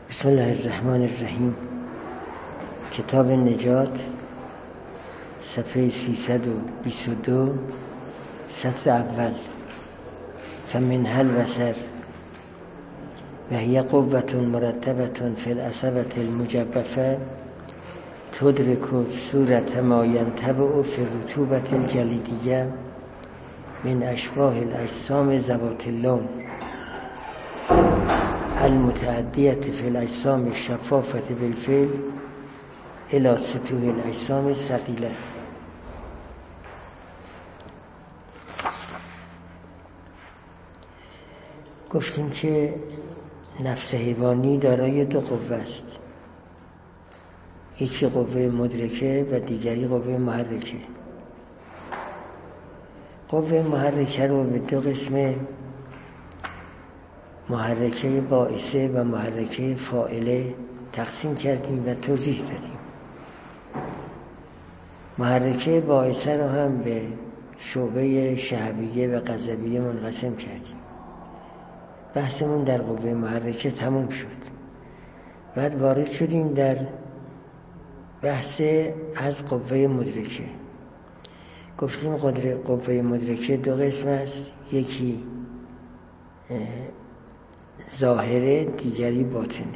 بسم الله الرحمن الرحیم. کتاب نجات، صفحه 322، سطر اول. فمنها البصر و هی قوة مرتبة فی العصبة المجوفة تدرک صورة ما ینطبع فی الرطوبة الجلیدیة من اشباح الاجسام ذوات اللون المتعدیة فی الاجسام الشفافة بالفعل الى سطوح الاجسام الثقیلة. گفتیم که نفس حیوانی دارای دو قوه است، یکی قوه مدرکه و دیگری قوه محرکه. قوه محرکه رو به دو قسم، محرکه باعثه و محرکه فاعله تقسیم کردیم و توضیح دادیم. محرکه باعثه رو هم به شعبه شهویه و غضبیه منقسم کردیم. بحثمون در قوه محرکه تموم شد. بعد وارد شدیم در بحث از قوه مدرکه. گفتیم قوه مدرکه دو قسم است، یکی ظاهره، دیگری باطنه.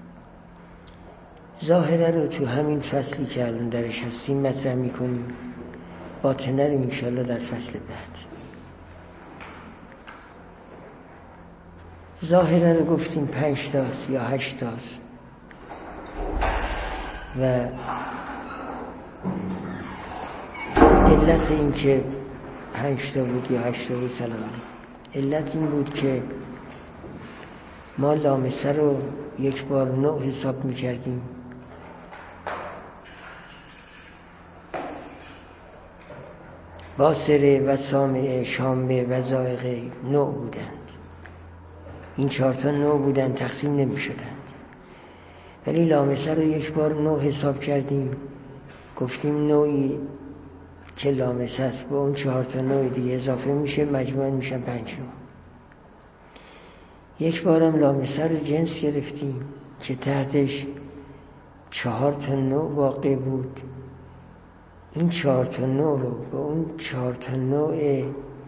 ظاهره رو تو همین فصلی که الان درش هستیم مطرح میکنیم، باطنه رو انشاءالله در فصل بعد. ظاهره رو گفتیم 5 تاست یا 8 تاست و علت این که 5 تا بود یا 8 تا بود علت این بود که ما لامسه رو یک بار نوع حساب میکردیم، باصره و سامعه، شامه و ذائقه نوع بودند. این 4 تا نوع بودند، تقسیم نمی شدند. ولی لامسه رو یک بار نوع حساب کردیم، گفتیم نوعی که لامسه است با اون 4 تا نوع دیگه اضافه میشه، مجموعاً میشن 5 نوع. یک بارم لامسه رو جنس گرفتیم که تحتش 4 تا نوع واقع بود. این 4 تا نوع رو با اون 4 تا نوع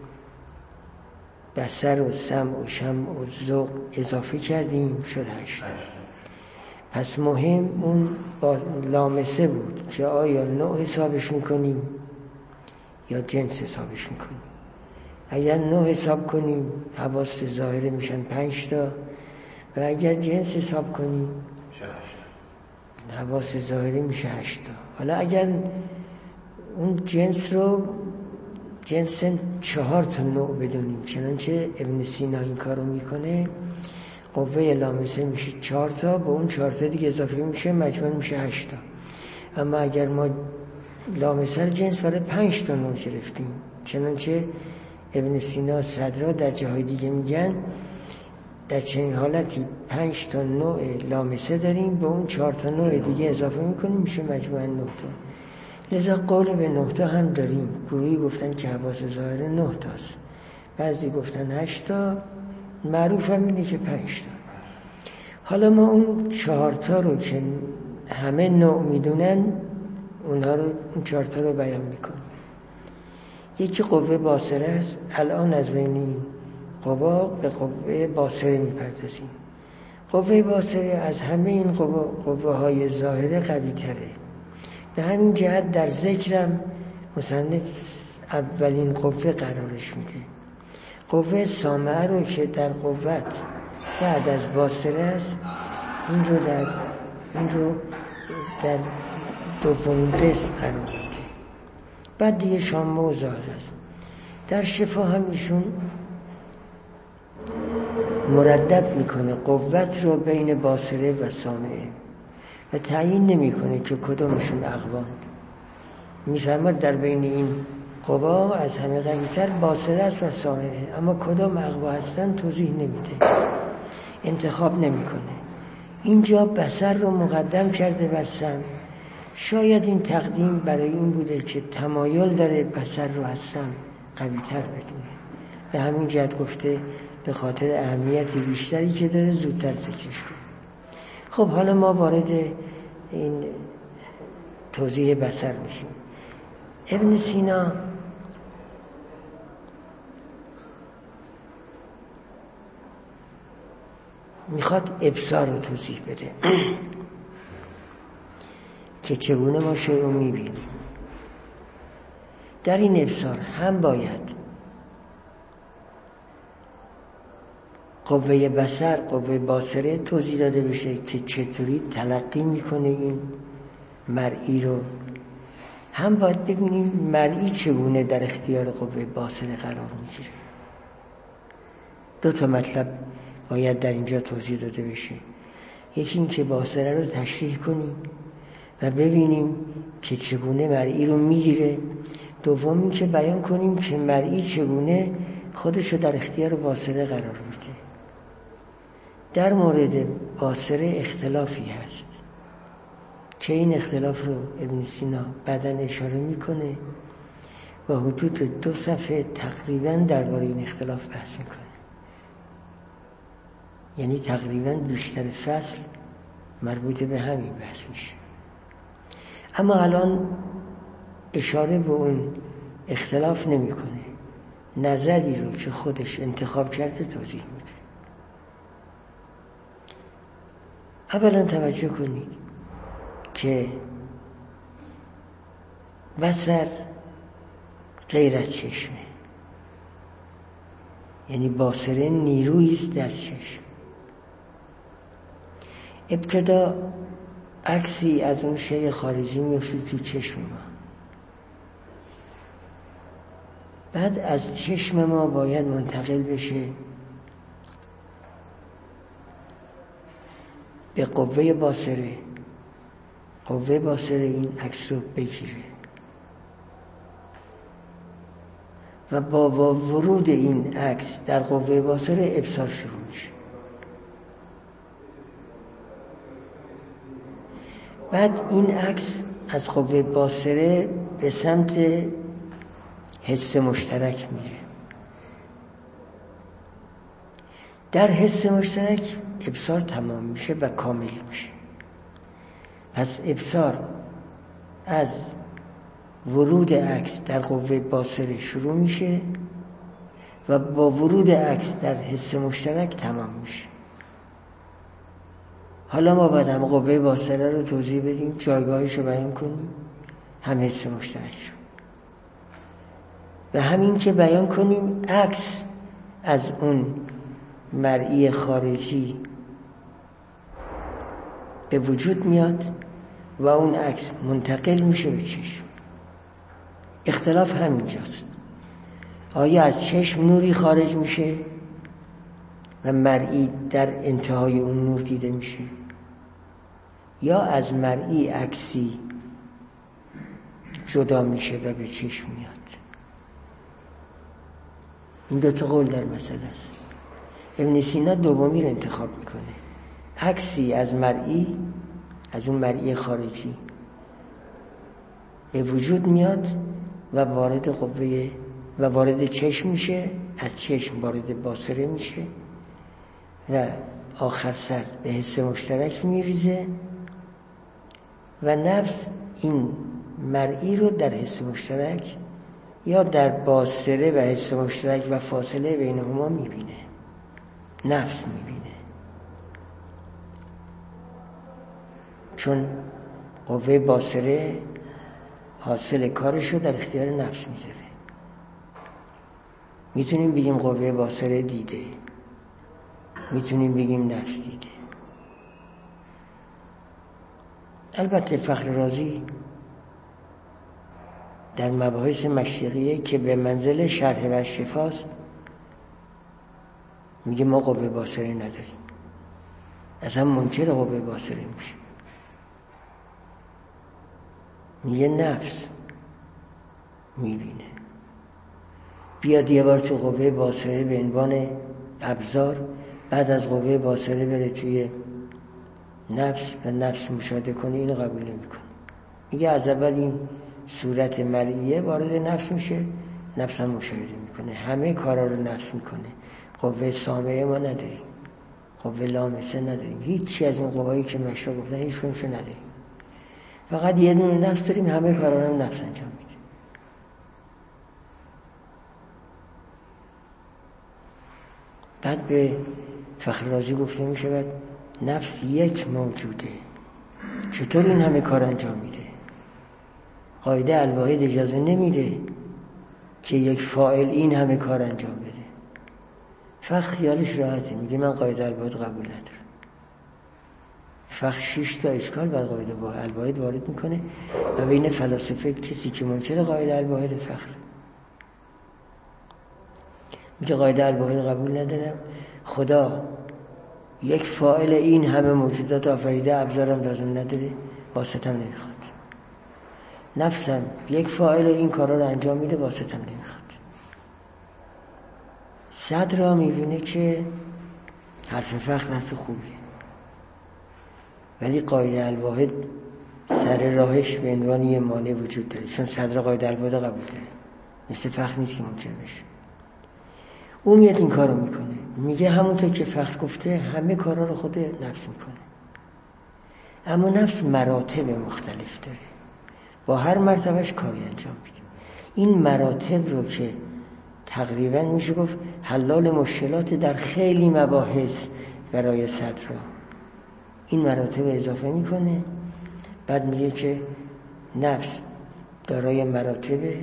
بصر و سمع و شم و ذوق اضافه کردیم، شد 8. پس مهم اون با لامسه بود که آیا نوع حسابش میکنیم یا جنس حسابش میکنیم. اگر نوع حساب کنیم حواس ظاهره میشن 5 تا و اگر جنس حساب کنیم حواس ظاهره میشه 8 تا. حالا اگر اون جنس رو جنس 4 تا نوع بدونیم، چنانچه ابن سینا این کارو میکنه، قوه لامسه میشه 4 تا، با اون 4 تا دیگه اضافه میشه، مجموع میشه 8 تا. اما اگر ما لامسه جنس برای 5 تا نوع گرفتیم، چنانچه ابن سینا صدرا در جاهای دیگه میگن در چنین حالتی 5 تا نوع لامسه داریم، با اون 4 تا نوع دیگه اضافه میکنیم، میشه مجموعاً 9 تا. لذا قول به 9 تا هم داریم. گروهی گفتن که حواس ظاهره 9 تاست، بعضی گفتن 8 تا، معروف هم اینه که 5 تا. حالا ما اون 4 تا رو که همه نوع میدونن، اونها رو اون 4 تا رو بیان میکنیم. یکی قوه باصره است. الان از بین این قوا به قوه باصره میپردازیم. قوه باصره از همه این قوه های ظاهره قوی تره. به همین جهت در ذکرم مصنف اولین قوه قرارش میده. قوه سامعه رو که در قوت بعد از باصره است، این رو در دومین قسم قرار میده. بعد دیگه شامه و ذائقه است. در شفا هم ایشون مردد میکنه قوت رو بین باصره و سامعه و تعیین نمیکنه که کدومشون اقواند. میفرماد در بین این قوا از همه قوی‌تر باصره است و سامعه، اما کدوم اقوا هستن توضیح نمیده، انتخاب نمیکنه. اینجا بصر رو مقدم کرده بر سمع. شاید این تقدیم برای این بوده که تمایل داره بصر رو از سمع قوی‌تر بدونه. به همین جهت گفته به خاطر اهمیت بیشتری که داره زودتر ذکرش کنه. خب حالا ما وارد این توضیح بصر میشیم. ابن سینا میخواد ابصار رو توضیح بده که چگونه ما شیء رو میبینیم. در این ابصار هم باید قوه بصر، قوه باصره توضیح داده بشه که چطوری تلقی میکنه این مرئی رو، هم باید ببینیم مرئی چگونه در اختیار قوه باصره قرار میگیره. دو تا مطلب باید در اینجا توضیح داده بشه. یکی این که باصره رو تشریح کنیم و ببینیم که چگونه مرئی رو میگیره. دوم این که بیان کنیم که مرئی چگونه خودش رو در اختیار باصره قرار میده. در مورد باصره اختلافی هست که این اختلاف رو ابن سینا بعداً اشاره میکنه و حدود 2 صفحه تقریباً درباره این اختلاف بحث میکنه. یعنی تقریباً بیشتر فصل مربوط به همین بحث میشه. اما الان اشاره به اون اختلاف نمیکنه، نظری رو که خودش انتخاب کرده توضیح میده. اولا توجه کنید که بصر غیر از چشمه، یعنی باصره نیرویی است در چشم. ابتدا عکسی از اون شیء خارجی میفته تو چشم ما، بعد از چشم ما باید منتقل بشه به قوه باصره. قوه باصره این عکس رو بگیره و با ورود این عکس در قوه باصره ابصار شروع میشه. بعد این عکس از قوه باصره به سمت حس مشترک میره. در حس مشترک ابصار تمام میشه و کامل میشه. پس ابصار از ورود عکس در قوه باصره شروع میشه و با ورود عکس در حس مشترک تمام میشه. حالا ما باید هم قوه باصره رو توضیح بدیم، جایگاهش رو بیان کنیم، هم حس مشترک رو، و همین که بیان کنیم عکس از اون مرئی خارجی به وجود میاد و اون عکس منتقل میشه به چشم. اختلاف همینجاست. آیا از چشم نوری خارج میشه و مرئی در انتهای اون نور دیده میشه، یا از مرئی عکسی جدا میشه و به چشم میاد؟ این 2 تا قول در مسئله است. ابن سینا دومی رو انتخاب میکنه، عکسی از مرئی، از اون مرئی خارجی به وجود میاد و وارد قوه و وارد چشم میشه، از چشم وارد باصره میشه و آخر سر به حس مشترک میریزه و نفس این مرئی رو در حس مشترک یا در باصره و حس مشترک و فاصله بینهما میبینه، نفس میبینه، چون قوه باصره حاصل کارش رو در اختیار نفس میذاره. میتونیم بگیم قوه باصره دیده، میتونیم بگیم نفس دیده. البته فخر رازی در مباحث مشرقیه که به منزل شرح و شفاست میگه ما قوه باصره نداریم، اصلا منکر قوه باصره میشه. میگه نفس میبینه. بیاد یه بار تو قوه باصره به عنوان ابزار، بعد از قوه باصره بره توی نفس و نفس مشاهده کنه، اینو قبول نمیکنه. میگه از اول این صورت مرئیه وارد نفس میشه، نفس هم مشاهده میکنه، همه کارا رو نفس میکنه. قوه سامعه ما نداریم، قوه لامسه نداریم، هیچی از این قوایی که مشا گفتن هیچ کنشو نداریم، فقط یه دونه نفس داریم، همه کارا رو نفس انجام میده. بعد به فخر رازی گفته می شود نفس یک موجوده، چطور این همه کار انجام میده؟ قاعده الواحد اجازه نمیده که یک فاعل این همه کار انجام بده. فخر خیالش راحته، میگه من قاعده الواحد قبول ندارم. فخر 6 تا اشکال بر قاعده الواحد وارد میکنه و بین فلاسفه کسی که منکر قاعده الواحد فخر میگه قاعده الواحد قبول ندارم، خدا یک فاعل این همه موجودات آفریده، ابزارم لازم نداره، واسطم نمیخواد. نفسم یک فاعل این کارا رو انجام میده، واسطم نمیخواد. صدر را میبینه که حرف فخر حرف خوبیه، ولی قاعده الواحد سر راهش به عنوان یه مانع وجود داره، چون صدر قاعده الواحد قبول داره، مثل فخر نیست که منکر بشه. اون میاد این کارو میکنه، میگه همونطور که فخر گفته همه کارا رو خود نفس میکنه، اما نفس مراتب مختلف داره، با هر مرتبهش کاری انجام میده. این مراتب رو که تقریبا میشه گفت حلال مشکلات در خیلی مباحث برای صدر را، این مراتب اضافه میکنه. بعد میگه که نفس دارای مراتبه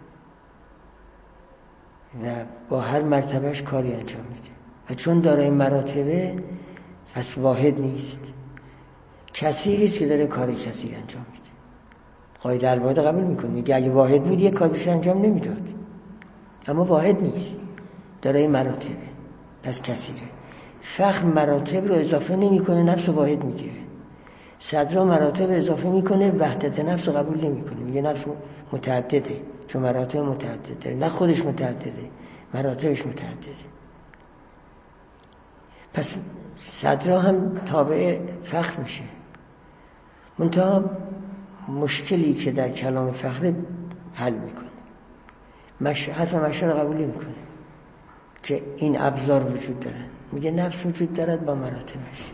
و با هر مرتبهش کاری انجام میده و چون دارای مراتبه پس واحد نیست، کثیریست که داره کاری کثیر انجام میده. قاعده الواحد قبول میکنه، میگه اگه واحد بود یک کار بیشتر انجام نمیداد، اما واحد نیست، دارای مراتبه پس کثیره. فخر مراتب رو اضافه نمیکنه، نفس واحد میگیره. صدر مراتب اضافه میکنه، وحدت نفس رو قبول نمیکنه، میگه نفس متعدده، چون مراتب متعدد داره، نه خودش متعدده، مراتبش متعدده. پس صدر هم تابع فخر میشه. منتها مشکلی که در کلام فخر حل میکنه، حرف مشا رو قبول نمیکنه که این ابزار وجود دارن، میگه نفس وجود دارد با مراتبش.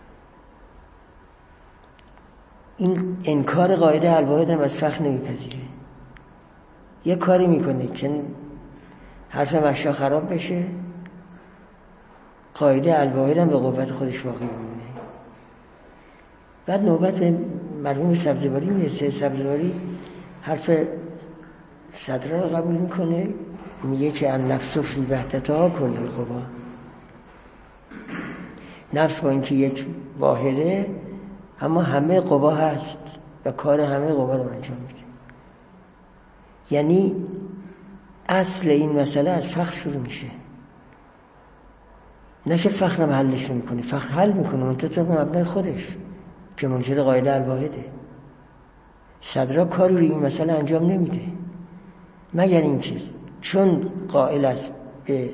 این انکار قاعده الواحد هم از فخر نمیپذیره، یه کاری میکنه که حرف مشا خراب بشه، قاعده الواحد هم به قوت خودش باقی میمونه. بعد نوبت به مرحوم سبزواری میرسه. سبزواری حرف صدر رو قبول میکنه، میگه که النفس فی وحدتها کل القوا، نفس با اینکه یک واحده اما همه قوا هست و کار همه قوا رو انجام میده. یعنی اصل این مسئله از فخر شروع میشه، نه که فخر هم حلش میکنه، فخر حل میکنه منطبق مبنای خودش که منشأ قاعده الواحده. صدرا کاری روی این مسئله انجام نمیده مگر اینکه چون قائل است به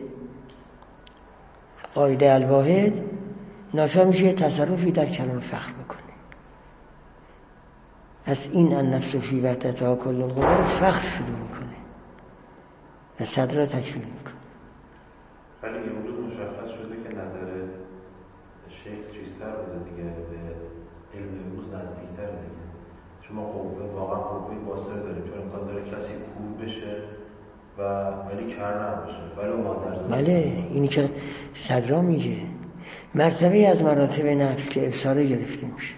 قاعده الواحد، ناچار میشه تصرفی در کلام فخر بکنه. از این النفس فی وحدتها کل القوا فخر شروع میکنه و صدر را تکمیل میکنه. ولی امروز مشخص شده که نظر شیخ چیزتر بوده دیگه، به علم امروز نزدیکتر دیگه. شما قوه واقعا قوه باصره داریم، چون امکان داره کسی کور بشه و ولی کر نباشه، ولی مادر. بله، اینی که صدرا میگه مرتبه از مراتب نفس که افساره گرفته میشه.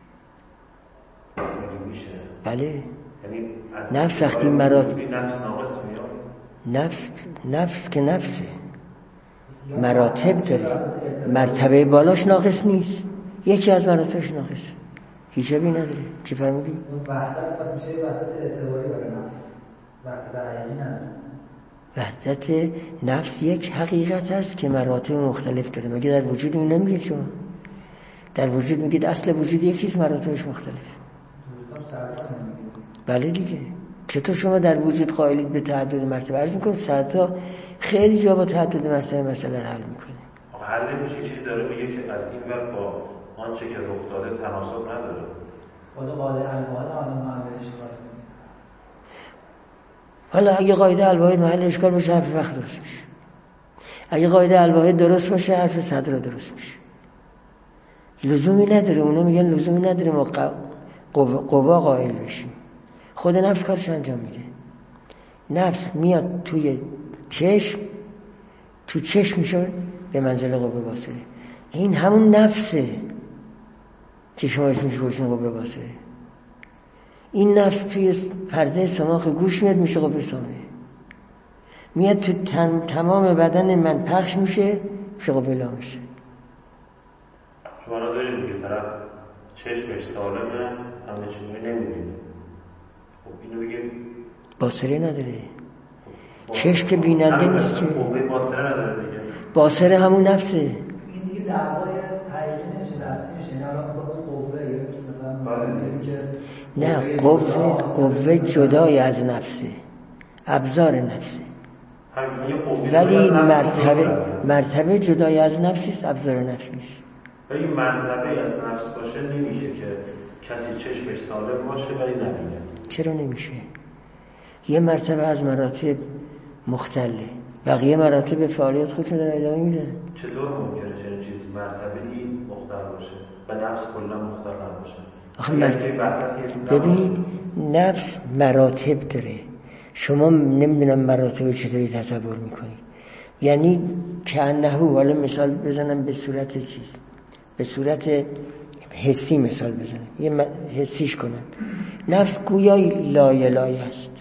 بله، یعنی نفس وقتی مراتب نفس ناقص میاد، نفس که نفسه مراتب داره، مرتبه بالاش ناقص نیست، یکی از مراتبش ناقصه، هیچ ابی نداره. چی فرمودی؟ وحدت پس میشه وحدت اعتباری برای نفس، وحدت حقیقی نداره. وحدت نفس یک حقیقت است که مراتب مختلف داره. مگه در وجود این نمیگه؟ شما در وجود میگید اصل وجود یکیست، مراتبش مختلف. بله دیگه. چطور شما در وجود قائلید به تعدد مرتبه؟ عرض میکنم سرتا خیلی جا با تعدد مرتبه مسئله رو حل میکنه. حل میشه چیزی داره میگه که از این ور با آنچه که رخ داده تناسب نداره. خود قاعده الواحد آن محل اشکال. حالا اگه قاعده الواحد محل اشکال باشه حرف فخر درست میشه، اگه قاعده الواحد درست باشه حرف صدر درست میشه. لزومی نداره. اونا میگن لزومی نداره ما قوا قائل بشیم. خود نفس کارش انجام میده. نفس میاد توی چشم، تو چشم میشه به منزل قوه باصره. این همون نفسه که شما اسمش گوشون قوه باصره. این نفس توی پرده سماخ گوش میاد میشه قوه سامعه، میاد تو تمام بدن من پخش میشه قوه لامسه. شما را دارید که طرف چشمش سالمه همه چیزی نمیبینه، خب اینو بگیم باصره نداره. چشم که بیننده نیست که. قوه باصره نداره دیگه. باصره همون نفسه. این دیگه دعوای حقیقی نمیشه، نفسی میشه. نه الان با قوه مثلا نه، قوه جدای از نفسه، ابزار نفسه. ولی مرتبه جدای از نفسیست، ابزار نفس نیست. ولی مرتبه از نفس باشه نمیشه که کسی چشمش سالم باشه ولی نبینه. چرا نمیشه؟ یه مرتبه از مراتب مختله، بقیه مراتب فعالیت خودشون دارن ادامه میدن. چطور ممکنه چنین چیزی مرتبه‌ای مختل باشه و نفس کلا مختل باشه؟ آخه ببینید نفس مراتب داره. شما نمیدونم مراتب چطوری تصور میکنید. یعنی کأنه، حالا مثال بزنم به صورت چیز، به صورت حسی مثال بزنم، یه حسیش کنم. نفس گویای لایه لایه است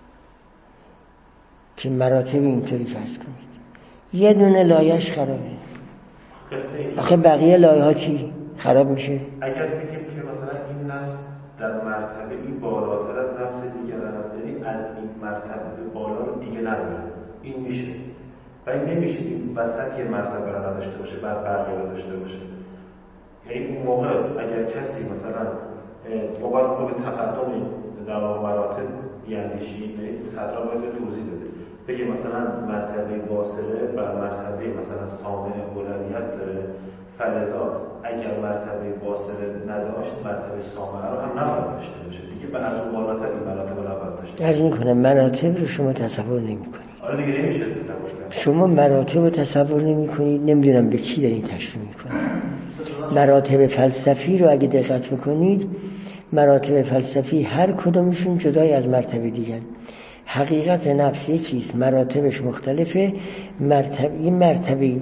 که مراتب اینطوری فرض کنید. یه دونه لایه‌اش خرابه، آخه بقیه لایه ها چی خراب میشه؟ اگر بگیم که مثلا این نفس در مرتبه این بالاتر از نفس دیگر است، یعنی از این مرتبه بالا رو دیگه نداره، این میشه. و این نمیشه این وسط یه مرتبه رو نداشته باشه بعد بقیه رو داشته باشه. یعنی اون موقع اگر کسی مثلا باید به تقدم در مراتب بیاندیشی، صدرا باید توضیح بده، بگه مثلا مرتبه باصره بر مرتبه مثلا سامع اولویت داره، فلذا اگر مرتبه باصره نداشت مرتبه سامع رو هم نباید داشته باشه دیگه، به از اون بالاتر این مراتب رو نباید داشته باشه. عرض میکنم مراتب رو شما تصور نمیکنید. آره دیگه نمیشه تصور کرد. شما مراتب رو تصور نمیکنید، نمیدونم به چی دارین تشبیه میکنید. مراتب فلسفی رو اگه دقت بکنید، مراتب فلسفی هر کدومشون جدای از مرتبه دیگر. حقیقت نفس یکیست، مراتبش مختلفه. این مرتبه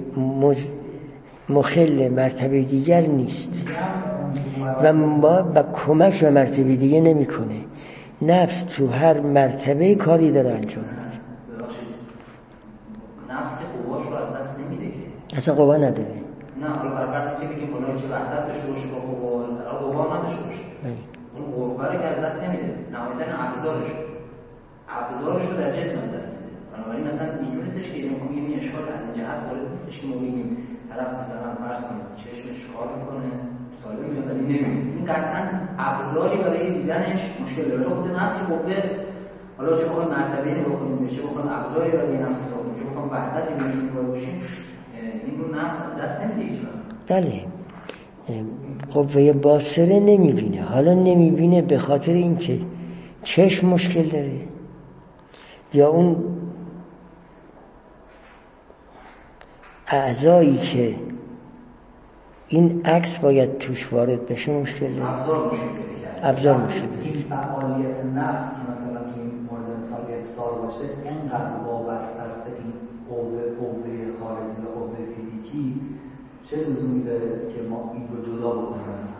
مخل مرتبه دیگر نیست و ما با کمک به مرتبه دیگه نمیکنه. نفس تو هر مرتبه کاری داره انجام میده. نفس که قواش رو از دست نمیده که اصلا قوا نداره. نه حالا برفرض که بگیم بالای چه وحدت داشته باشه با قوا نداشته باشه، اون قوه رو که از دست نمیده، نهایتاً ابزارش رو در جسم از دست میده. بنابراین اصلا اینجوری نیستش که یه اشکال از این جهت وارد نیستش که ما بگیم طرف مثلا فرض کنید چشمش کار میکنه سالم میاد ولی نمیبینه. این قطعاً ابزاری برای دیدنش مشکل داره. خود نفس قوه، حالا چه بخوایم مرتبه نگاه کنیم، چه بخوایم ابزاری برای نفس نگاه کنیم، چه بخوایم وحدتی بینشون نگاه باشیم، این رو نفس از دست نمیده هیچ وقت. بله، قوه باصره نمیبینه. حالا نمیبینه به خاطر اینکه چشم مشکل داره یا اون اعضایی که این عکس باید توش وارد بشه مشکل داره. ابزار مشکل داره. این فعالیت نفس که مثلا تو این مورد مثال افسار باشه اینقدر وابسته است به این قوه خارجی و قوه فیزیکی، چه لزومی داره که ما این رو جدا بکنیم؟ مثلا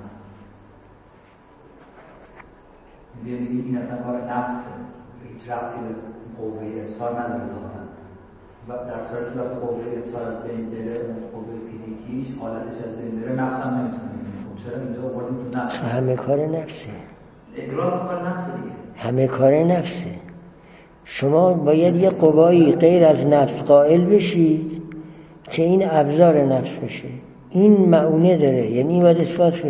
ببینید این اصلا کار نفسه، هیچ ربطی به قوه افسار نداره ذاتاً. و در صورتی که وقتی قوه افسار از بین بره، قوه فیزیکیش حالتش از بین بره، نفس هم نمیتونه ببینه. چرا اینجا آوردیم تو نفس؟ همه کار نفسه. ادراک کار نفسه دیگه. همه کار نفسه. شما باید یه قوایی غیر از نفس قائل بشید که این ابزار نفس بشه. این معونه داره، یعنی این باید اثبات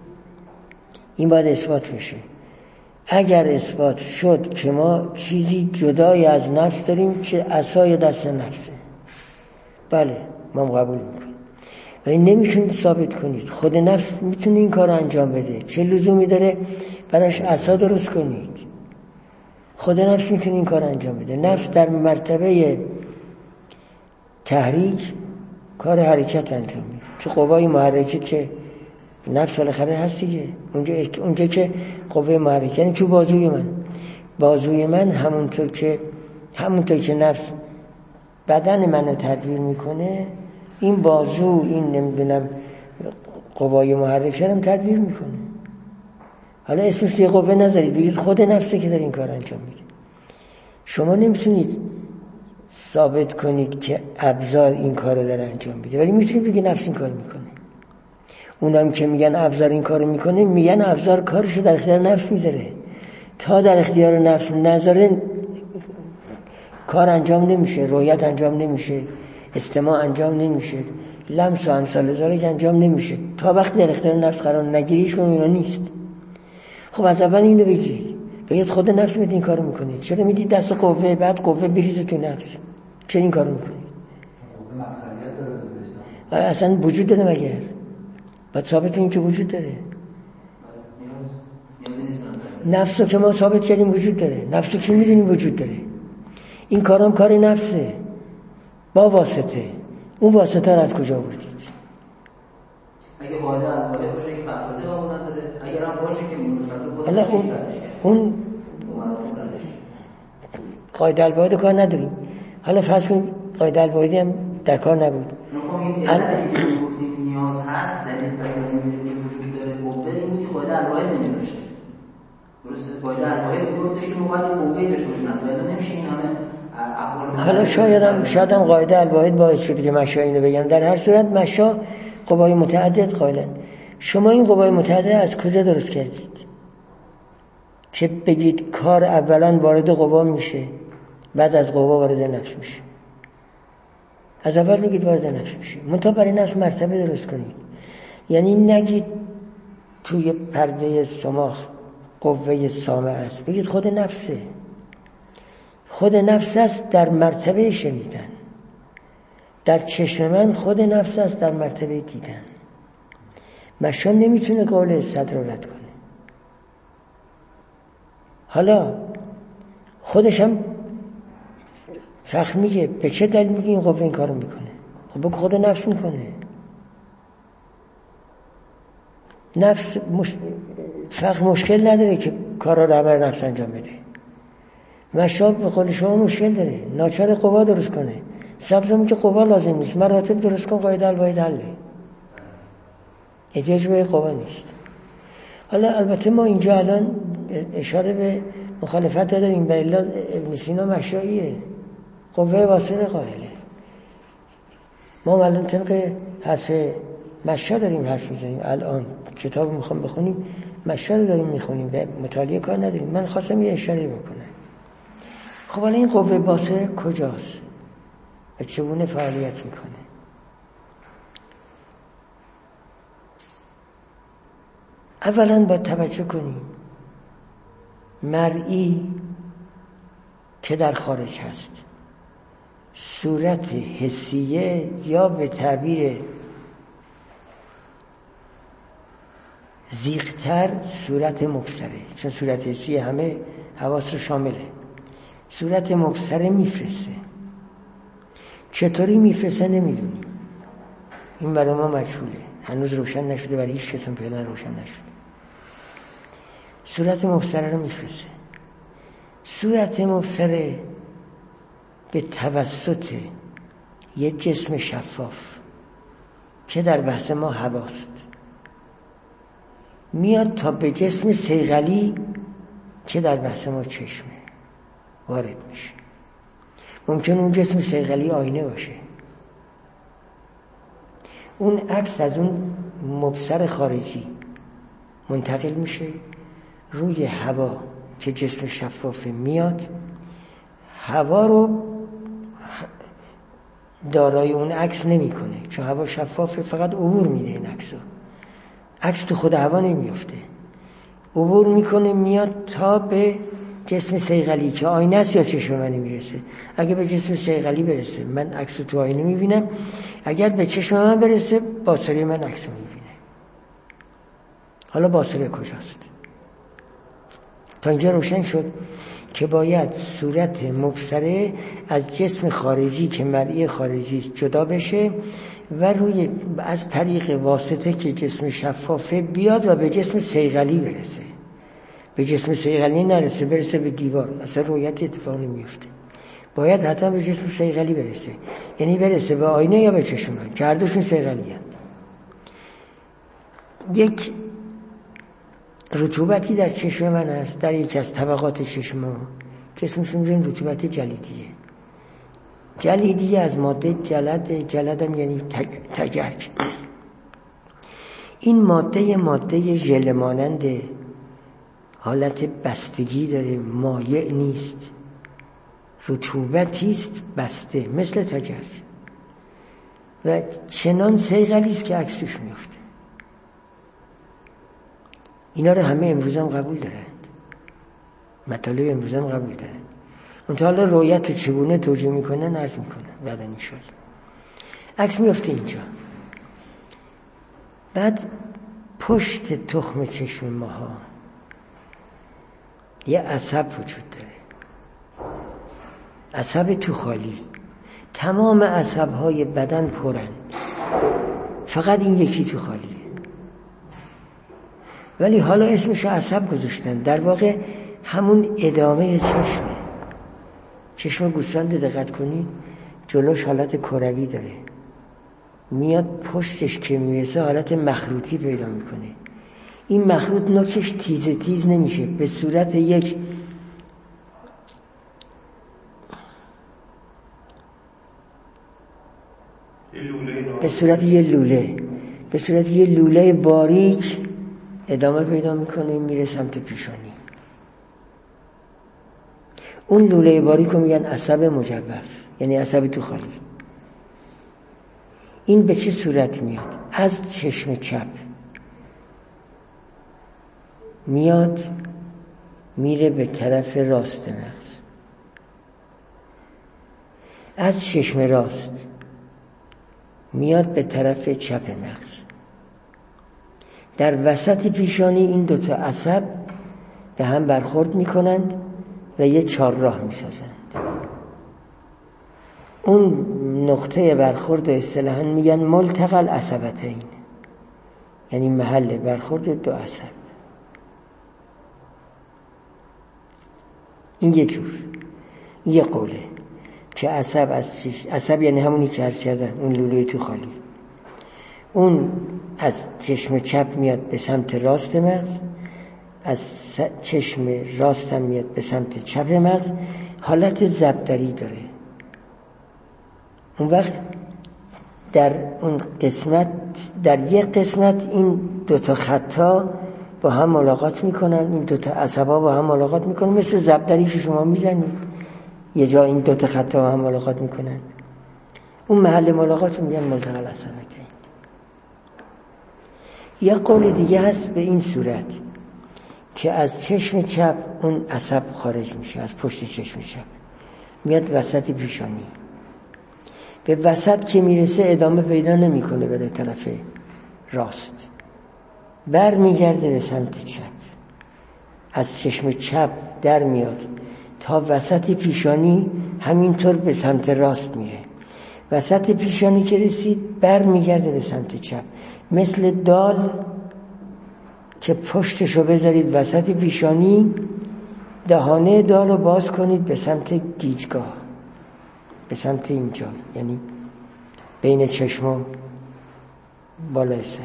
بشه. اگر اثبات شد که ما چیزی جدای از نفس داریم که عصای دست نفسه، بله ما قبول میکنیم، ولی نمیتونید ثابت کنید. خود نفس میتونه این کار انجام بده، چه لزومی داره براش عصا درست کنید؟ خود نفس میتونه این کار انجام بده. نفس در مرتبه تحریک کار حرکت انجام میده. تو قوای محرکه که نفس بالاخره هست دیگه. اونجا که قوه محرک، یعنی تو بازوی من همونطور که نفس بدن منو تدبیر میکنه، این بازو، این نمیدونم قوای محرک شدم تدبیر میکنه. حالا اسمش یه قوه نذارید، بگید خود نفسه که داره این کار انجام میده. شما نمیتونید ثابت کنید که ابزار این کار رو داره انجام میده، ولی میتونید بگید نفس این کار میکنه. اونام که میگن ابزار این کار میکنه، میگن ابزار کارشو در اختیار نفس میذاره. تا در اختیار نفس نذاره کار انجام نمیشه، رؤیت انجام نمیشه، استماع انجام نمیشه، لمس و امثال ذالک انجام نمیشه. تا وقتی در اختیار نفس قرار نگیریش اینا نیست. خب از اول اینو بگید خود نفس میاد این کارو میکنه. چرا میدید دست قوه، بعد قوه بریزه تو نفس؟ چرا این کارو میکنه؟ قوه مدخلیت داره. اصلا وجود داره مگر؟ باید ثابت کنیم که وجود داره. نفس رو که ما ثابت کردیم وجود داره. نفس رو که میدونیم وجود داره. این کارم کار نفسه با واسطه. اون واسطه رو از کجا بردید؟ اگه قاعده الواحد باشه که مفروضه قبول نداره، اگر هم باشه که مناسبت حالا اون قاعده الواحد کار نداریم. حالا فرض کنید قاعده الواحدی هم در کار نبود. نیاز هست دلیل برای وجود داره قوه این که قاعده الواحد نمیذاره. درسته؟ قاعده الواحد گفتش که ما باید قوه داشته باشیم، اصلا نمیشه این همه احوال. حالا شاید هم قاعده الواحد باعث شده که مشا اینو بگن. در هر صورت مشا قوای متعدد قائلن. شما این قوای متعدد از کجا درست کردید که بگید کار اولا وارد قوا میشه، بعد از قوا وارد نفس میشه؟ از اول بگید وارد نفس میشه، منتها برای نفس مرتبه درست کنید. یعنی نگید توی پرده سماخ قوه سامع است، بگید خود نفسه. خود نفس است در مرتبه شنیدن. در چشم من خود نفس است در مرتبه دیدن. مشا نمیتونه قول صدر رو رد کنه. حالا خودش هم فخر میگه به چه دلیل میگه این قوه این کارو میکنه؟ خب بگو خود نفس میکنه. نفس فخر مشکل نداره که کارا رو همه نفس انجام بده. مشا به قول شما مشکل داره، ناچار قوا درست کنه. صدر میگه قوا لازم نیست، مراتب درست کن، قاعده الواحد حله، احتیاج به قوا نیست. حالا البته ما اینجا الان اشاره به مخالفت داریم، به الا ابن سینا مشاییه، قوه واصله قائله. ما الان طبق حرف مشا داریم حرف میزنیم. الان کتاب میخوام بخونیم مشا رو داریم میخونیم، به مطالعه کار نداریم. من خواستم یه اشاره بکنم. خب حالا این قوه واصله کجاست و چگونه فعالیت میکنه؟ اولا باید توجه کنیم مرئی که در خارج هست، صورت حسیه یا به تعبیر زیغ‌تر صورت مبصره، چون صورت حسیه همه حواس رو شامله. صورت مبصره میفرسته. چطوری میفرسته نمیدونیم، این برای ما مجهوله، هنوز روشن نشده، برای هیچ کس فعلا روشن نشده. صورت مبصره رو میفرسته. صورت مبصره به توسط یه جسم شفاف که در بحث ما هواست میاد تا به جسم صیقلی که در بحث ما چشمه وارد میشه. ممکن اون جسم صیقلی آینه باشه، اون عکس از اون مبصر خارجی منتقل میشه روی هوا که جسم شفافه، میاد هوا رو دارای اون عکس نمیکنه، چون هوا شفافه، فقط عبور میده این عکس رو. عکس تو خود هوا نمیفته، عبور میکنه میاد تا به جسم صیقلی که آینه است یا چشم من میرسه. اگه به جسم صیقلی برسه من عکس رو تو آینه میبینم، اگر به چشم من برسه باصره من عکس رو میبینه. حالا باصره کجاست؟ تا اینجا روشن شد که باید صورت مبصره از جسم خارجی که مرئی خارجی جدا بشه و از طریق واسطه که جسم شفافه بیاد و به جسم صیقلی برسه. به جسم صیقلی نرسه، برسه به دیوار، اصلا رؤیت اتفاق نمیفته. باید حتما به جسم صیقلی برسه، یعنی برسه به آینه یا به چشم من که هر دوشون صیقلی هست. یک رطوبتی در چشم من هست، در یکی از طبقات چشم ما که اسمش میذاریم رطوبت جلیدیه. جلیدیه از ماده جلد هم یعنی تگرگ. این ماده ژل مانند حالت بستگی داره، مایع نیست، رطوبتی است بسته مثل تگرگ و چنان صیقلی است که عکس توش میفته. اینا رو همه امروز هم قبول دارند، مطالب امروز هم قبول دارند. منتها حالا رؤیت رو چگونه توجیه میکنن عرض میکنن بعد انشاءالله. عکس میفته اینجا. بعد پشت تخم چشم ماها یه عصب وجود داره، عصب تو خالی. تمام عصب‌های بدن پرند، فقط این یکی تو خالیه. ولی حالا اسمش عصب گذاشتن، در واقع همون ادامه چشمه. چشم گوسفند دقت کنید جلوش حالت کروی داره، میاد پشتش که میرسه حالت مخروطی پیدا میکنه. این مخروط نوکش تیز نمیشه، به صورت یک به صورت یه لوله باریک ادامه پیدا میکنه، میره سمت پیشانی. اون لوله باریک رو میگن عصب مجوف، یعنی عصب تو خالی. این به چه صورت میاد؟ از چشم چپ میاد میره به طرف راست مغز، از چشم راست میاد به طرف چپ مغز. در وسط پیشانی این دوتا عصب به هم برخورد میکنند و یه چهارراه میسازند. اون نقطه برخورد اصطلاحاً میگن ملتقى العصبتین، یعنی محل برخورد دو عصب. این یه جور، یه قوله که عصب یعنی همونی که عرض کردن، اون لوله تو خالی. اون از چشم چپ میاد به سمت راست مغز، از چشم راست هم میاد به سمت چپ مغز. حالت ضبدری داره. اون وقت در اون قسمت، در یک قسمت این دوتا خطا با هم ملاقات میکنن، این دوتا عصبا با هم ملاقات میکنن، مثل ضبدری که شما میزنید یه جا این دوتا خطا با هم ملاقات میکنن. اون محل ملاقات رو میگن ملتقى العصبتین. یه قول دیگه هست به این صورت که از چشم چپ اون عصب خارج میشه، از پشت چشم چپ میاد وسط پیشانی. به وسط که میرسه ادامه پیدا نمیکنه به طرف راست، بر میگرده به سمت چپ، از چشم چپ در میاد تا وسط پیشانی، همینطور به سمت راست میره. وسط پیشانی که رسید بر میگرده به سمت چپ، مثل دال که پشتشو بذارید وسط پیشانی، دهانه دال رو باز کنید به سمت گیجگاه، به سمت اینجا، یعنی بین چشم و بالای سر.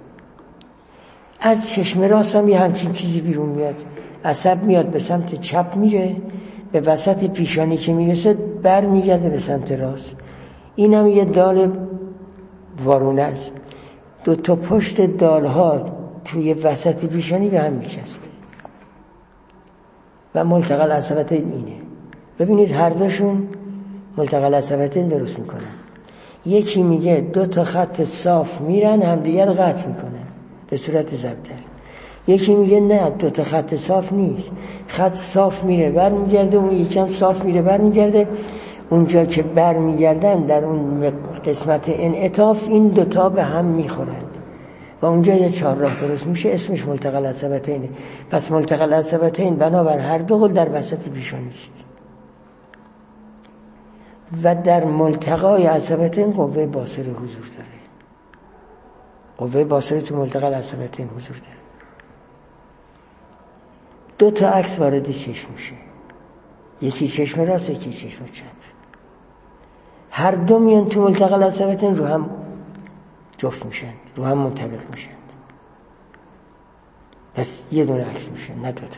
از چشم راست هم یه همچین چیزی بیرون میاد، عصب میاد به سمت چپ میره، به وسط پیشانی که میرسه بر میگرده به سمت راست. این هم یه دال وارونه است. دو تا پشت دالها توی وسط پیشانی به هم میچسبه و ملتقى العصبتین اینه. ببینید هر دوشون ملتقى العصبتین درست میکنن. یکی میگه دو تا خط صاف میرن همدیگر قطع میکنن به صورت ضبدر. یکی میگه نه، دو تا خط صاف نیست، خط صاف میره بر میگرده، اون یکی هم صاف میره بر میگرده. اونجا که بر میگردن در اون قسمت انعطاف این دوتا به هم میخورند و اونجا یه چهارراه درست میشه، اسمش ملتقی العصبتینه. پس ملتقی العصبتین بنابر هر دو قل در وسط پیشانی است و در ملتقای عصبتین قوه باصره حضور داره. قوه باصره تو ملتقی العصبتین حضور داره. دو تا عکس وارد چشم میشه، یکی چشم راست یکی چشم چپ، هر دو میان تو ملتقی العصبتین رو هم جفت میشن، رو هم منطبق میشن. پس یه دونه عکس میشه نه دوتا.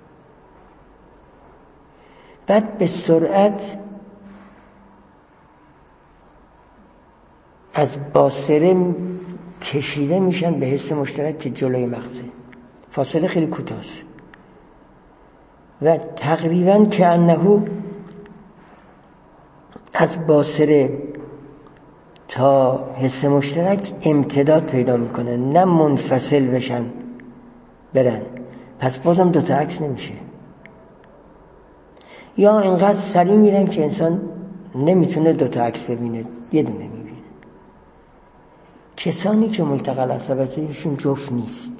بعد به سرعت از باصره کشیده میشن به حس مشترک که جلوی مغزه. فاصله خیلی کوتاست و تقریبا کأنه از باصره تا حس مشترک امتداد پیدا میکنه، نه منفصل بشن برن. پس بازم دوتا عکس نمیشه، یا اینقدر سریع میرن که انسان نمیتونه دوتا عکس ببینه، یه دونه میبینه. کسانی که ملتقی العصبتینشون جفت نیست،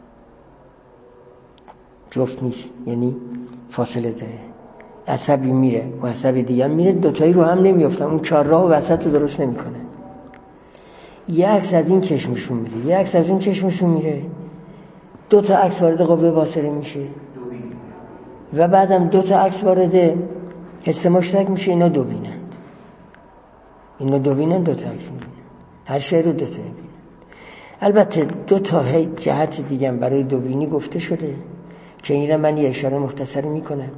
جفت نیست یعنی فاصله داره، عصبی میره و عصبی دیگه میره، دوتایی رو هم نمیافتن، اون چهارراه و وسط رو درست نمیکنه. یه عکس از این چشمشون میره، یه عکس از اون چشمشون میره، دوتا عکس وارد قوه باصره میشه و بعدم دوتا عکس وارد حس مشترک میشه. اینا دو بینند، اینا دو بینند، دوتا عکس میبینند، هر شی رو دوتا میبینند. البته دوتا جهت دیگه برای دو بینی گفته شده که این را من یه اشاره مختصری میکنم.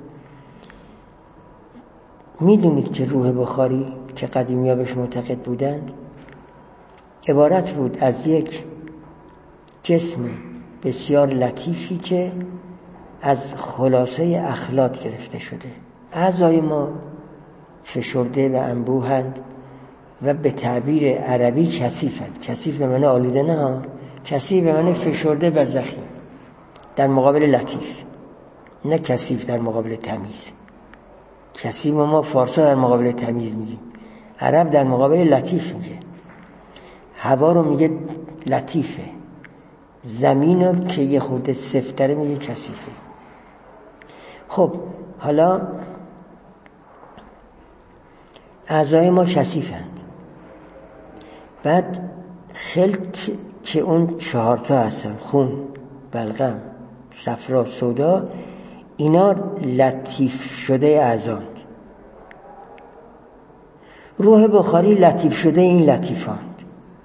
میدونید که روح بخاری که قدیمی ها بهش معتقد بودند عبارت بود از یک جسم بسیار لطیفی که از خلاصه اخلاط گرفته شده. اعضای ما فشرده و انبوهند و به تعبیر عربی کثیفند. کثیف به معنی آلوده نه، کثیف به معنی فشرده و ضخیم در مقابل لطیف، نه کثیف در مقابل تمیز. کثیف ما فارسا در مقابل تمیز میگیم، عرب در مقابل لطیف میگه. هوا رو میگه لطیفه، زمین رو که یه خورده سفتره میگه کثیفه. خب حالا اعضای ما کثیفند، بعد خلط که اون 4 هستن، خون، بلغم، صفرا، سودا، اینا لطیف شده اعضاند. روح بخاری لطیف شده این لطیفاند،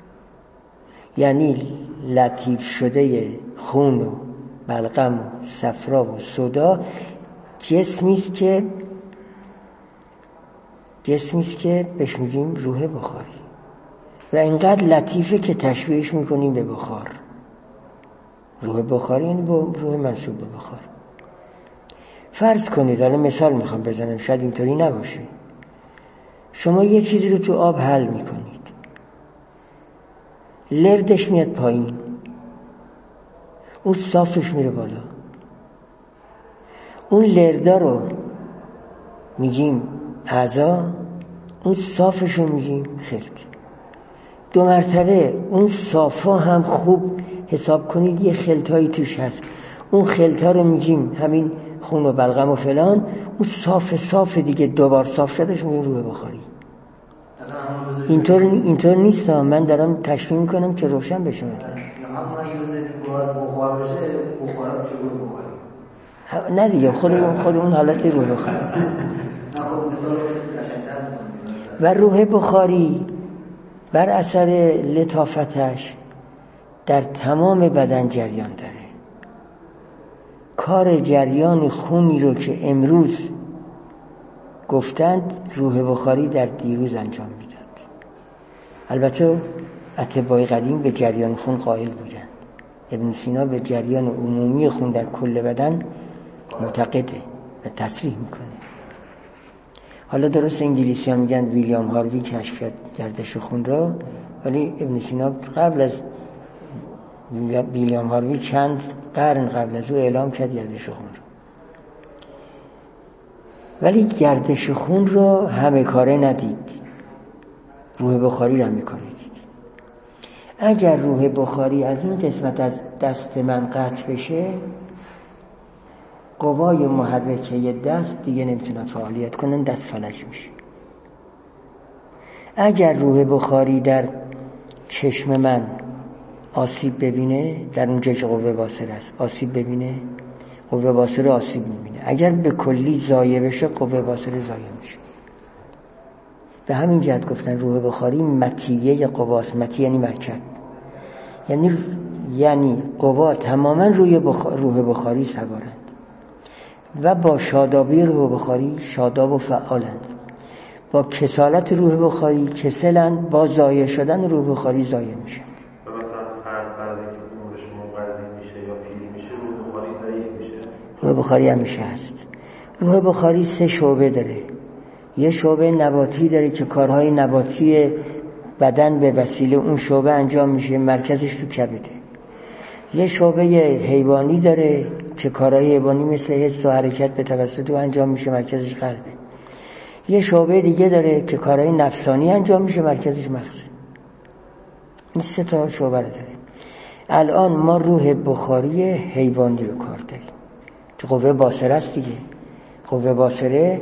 یعنی لطیف شده خون و بلغم و صفرا و سودا جسمیست که بهش میگیم روح بخاری و اینقدر لطیفه که تشبیهش میکنیم به بخار. روح بخاری یعنی با روح منسوب به بخار. فرض کنید، الان مثال میخوام بزنم شاید اینطوری نباشه، شما یه چیزی رو تو آب حل میکنید، لردش میاد پایین، اون صافش میره بالا، اون لردا رو میگیم اعضا، اون صافش رو میگیم خلط. 2 مرتبه اون صافا هم خوب حساب کنید یه خلطایی توش هست، اون خلطا رو میگیم همین خون و بلغم و فلان، اون صاف دیگه 2 بار صاف شدهش میگیم روح بخاری. اینطور نیست، من دارم تشریح میکنم که روشن بشه. نه دیگه خود اون حالت روح بخاری. و روح بخاری بر اثر لطافتش در تمام بدن جریان داره. کار جریان خونی رو که امروز گفتند روح بخاری در دیروز انجام میداد. البته اطبای قدیم به جریان خون قائل بودند. ابن سینا به جریان عمومی خون در کل بدن معتقده و تصریح میکنه. حالا درست انگلیسی ها میگن ویلیام هاروی کشف کرد گردش خون را، ولی ابن سینا قبل از ویلیام هاروی چند قرن قبل از او اعلام کرد گردش خون را. ولی گردش خون را همه کاره ندید، روح بخاری را همه کاره دید. اگر روح بخاری از این قسمت از دست من قطع بشه، قوای محرکه دست دیگه نمیتونن فعالیت کنن، دست فلج میشه. اگر روح بخاری در چشم من آسیب ببینه، در اونجا که قوه باصره است آسیب ببینه، قوه باصره آسیب میبینه. اگر به کلی ضایع بشه، قوه باصره ضایع میشه. به همین جهت گفتن روح بخاری مطیه قواست. مطیه یعنی مرکب، یعنی قوا تماما روی روح بخاری سوارند و با شادابی روح بخاری شاداب و فعالند، با کسالت روح بخاری کسلند، با ضایع شدن روح بخاری ضایع میشن. روح بخاری همیشه هست. روح بخاری 3 شعبه داره. یه شعبه نباتی داره که کارهای نباتی بدن به وسیله اون شعبه انجام میشه، مرکزش تو کبده. یه شعبه حیوانی داره که کارهای حیوانی مثل حس و حرکت به توسط او انجام میشه، مرکزش قلبه. یه شعبه دیگه داره که کارهای نفسانی انجام میشه، مرکزش مغزه. این 3 تا شعبه داره. الان ما روح بخاری حیوانی رو کار داریم که قوه باصره است دیگه. قوه باصره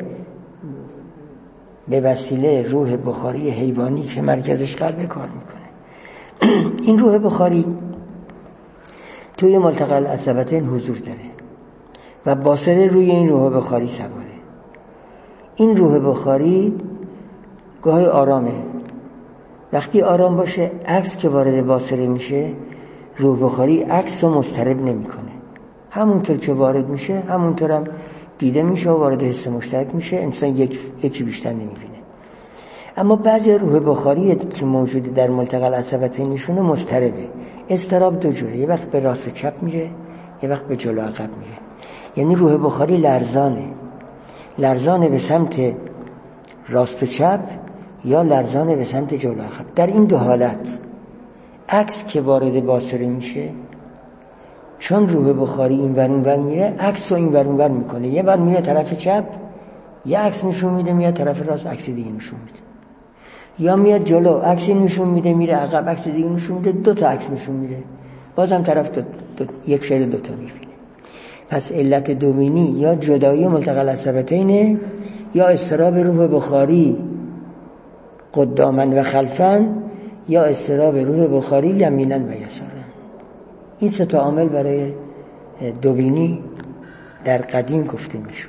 به وسیله روح بخاری حیوانی که مرکزش قلب کار میکنه. این روح بخاری توی ملتقى العصبتین حضور داره و باصره روی این روح بخاری سواره. این روح بخاری گاهی آرامه. وقتی آرام باشه، عکس که وارد باصره میشه، روح بخاری عکس رو مضطرب نمیکنه. همونطور که وارد میشه همونطور هم دیده میشه و وارد حس مشترک میشه. انسان یکی بیشتر نمیبینه. اما بعضی روح بخاری که موجوده در ملتقى العصبتین نشونه مضطربه. اضطراب 2 جوره، یه وقت به راست و چپ میره، یه وقت به جلو عقب میره. یعنی روح بخاری لرزانه به سمت راست و چپ یا لرزانه به سمت جلو عقب. در این 2 حالت عکس که وارد باصره میشه، چون روح بخاری این ور اون ور میره، عکس رو این ور اون ور میکنه. یه بار میره طرف چپ، یه عکس نشون میده، میاد طرف راست عکس دیگه نشون میده. یا میاد جلو عکسی نشون میده، میره عقب عکس دیگه نشون میده، 2 تا عکس نشون میده. بازم طرف یک شکل 2 تا میبینه. پس علت دوبینی یا جدایی ملتقى العصبتین یا اضطراب روح بخاری قداماً و خلفاً یا اضطراب روح بخاری یمیناً و یساراً. این 3 تا عامل برای دوبینی در قدیم گفته میشد.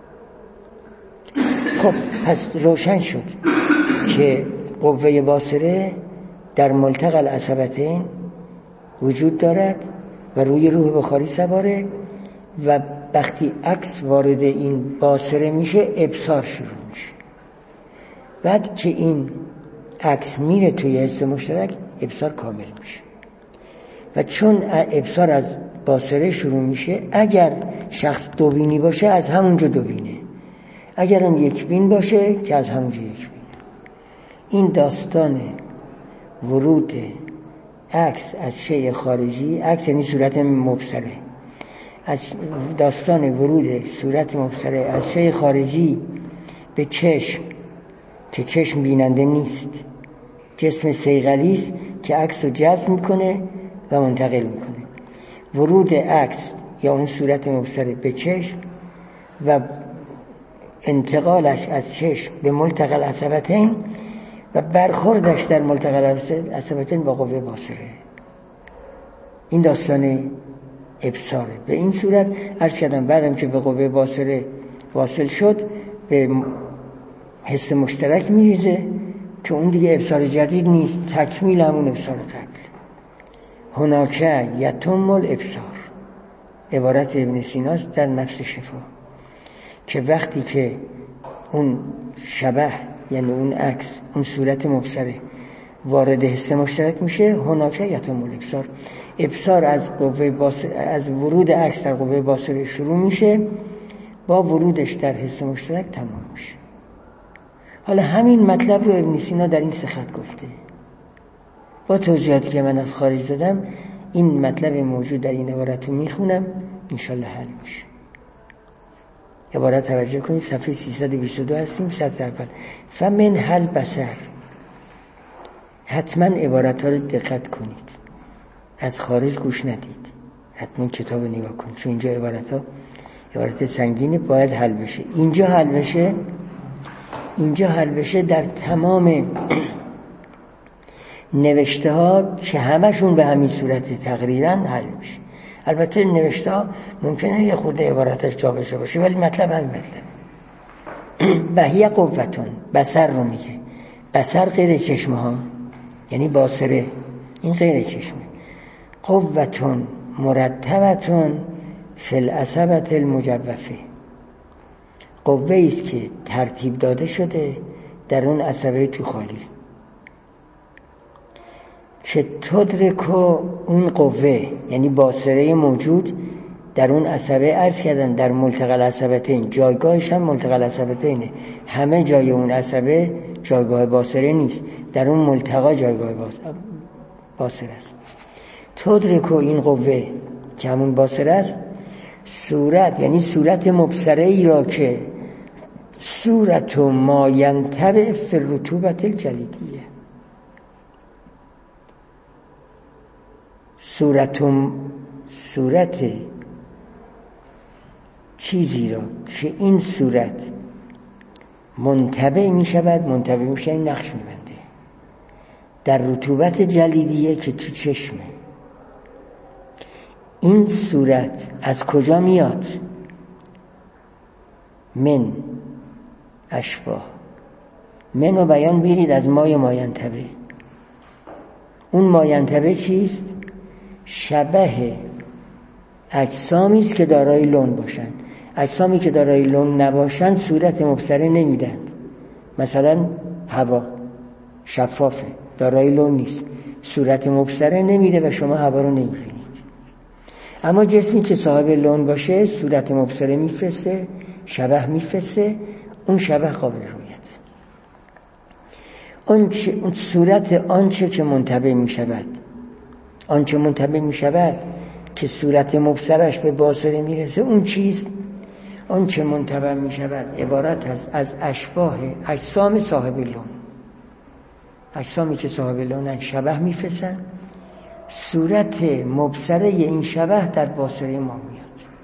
خب پس روشن شد که قوه باصره در ملتقى العصبتین وجود دارد و روی روح بخاری سواره و وقتی عکس وارد این باصره میشه، ابصار شروع میشه. بعد که این عکس میره توی حس مشترک، ابصار کامل میشه. و چون ابصار از باصره شروع میشه، اگر شخص دوبینی باشه از همونجا دوبینه، اگر هم یک بین باشه که از همونجا یک بینه. این داستان ورود عکس از شیء خارجی، عکس یعنی صورت مبصره، از داستان ورود صورت مبصره از شیء خارجی به چشم که چشم بیننده نیست، جسم صیقلی است که عکس رو جذب میکنه و منتقل میکنه. ورود عکس یا اون صورت مبصره به چشم و انتقالش از چشم به ملتقى العصبتین و برخوردش در ملتقى العصبتین با قوه باصره. این داستان ابصاره. به این صورت عرض کردم بعدم که به قوه باصره واصل شد، به حس مشترک میریزه که اون دیگه ابصار جدید نیست، تکمیل همون ابصار قبل. هناک یتم الابصار، عبارت ابن سیناست در نفس شفا، که وقتی که اون شبح یعنی اون عکس، اون صورت مبصره وارد حس مشترک میشه، هناک یتم الابصار. ابصار از قوه باصره، از ورود عکس در قوه باصره شروع میشه، با ورودش در حس مشترک تمام میشه. حالا همین مطلب رو ابن سینا در این 3 خط گفته. با توضیحاتی که من از خارج دادم، این مطلب موجود در این عبارت رو میخونم، انشالله حل میشه. عبارت توجه کنید، صفحه 322 هستیم، سطر اول. فمن هل بصر، حتما عبارت ها رو دقت کنید، از خارج گوش ندید، حتما کتاب نگاه کنید، چون اینجا عبارت سنگینه، باید حل بشه. اینجا حل بشه در تمام نوشته ها که همشون به همین صورت تقریبا حل میشه. البته نوشته ها ممکنه یه خورده عبارتش جا بشه باشه، ولی مطلب همین مطلب. بهیه قوتون، بصر رو میگه. بصر غیر چشمه ها، یعنی باصره، این غیر چشمه. قوتون مرتبتون فی العصبة المجوفه، قوه ایست که ترتیب داده شده در اون عصبه تو خالی، که تدرکو اون قوه یعنی باصره موجود در اون عصبه، عرض کردن در ملتقى العصبتین، جایگاهش هم ملتقى العصبتینه، همه جای اون عصبه جایگاه باصره نیست، در اون ملتقى جایگاه باصره است. تدرکو این قوه که همون باصره است، صورت یعنی صورت مبصره ای را که صورت ما ینتبع فی الرطوبة الجلیدیه، صورت چیزی را که این صورت منتبع می شود، منتبع می شود این نقش می بنده در رطوبت جلیدیه که تو چشمه. این صورت از کجا میاد؟ من اشباه. من رو بیان بیرید از مای ماینتبه. اون ماینتبه چیست؟ شبه اجسامی است که دارای لون باشند. اجسامی که دارای لون نباشند صورت مبصره نمیدند. مثلا هوا شفافه، دارای لون نیست، صورت مبصره نمیده و شما هوا رو نمیبینید. اما جسمی که صاحب لون باشه صورت مبصره میفرسته، شبه میفرسته، اون شبه قابل رویت. اون صورت آنچه که منتبع میشود، آنچه منتبع میشود که صورت مبصرش به باصره میرسه، اون چیست؟ آنچه منتبع میشود عبارت است از اشباه اجسام صاحب لون، اجسامی که صاحب لونن شبه میفرستن، صورت مبصره این شبه در باصره ما میاد.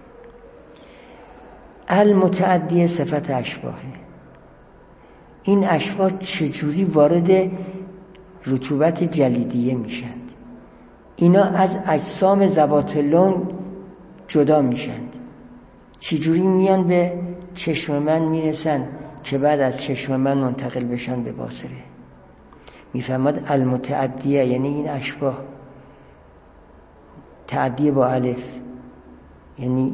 المتعدی صفت اشباهه. این اشباه چجوری وارد رطوبت جلیدیه میشند؟ اینا از اجسام ذوات لون جدا میشند. چجوری میان به چشم من میرسن که بعد از چشم من منتقل بشن به باصره؟ میفهمد المتعدیه یعنی این اشباه تعدیه با الف، یعنی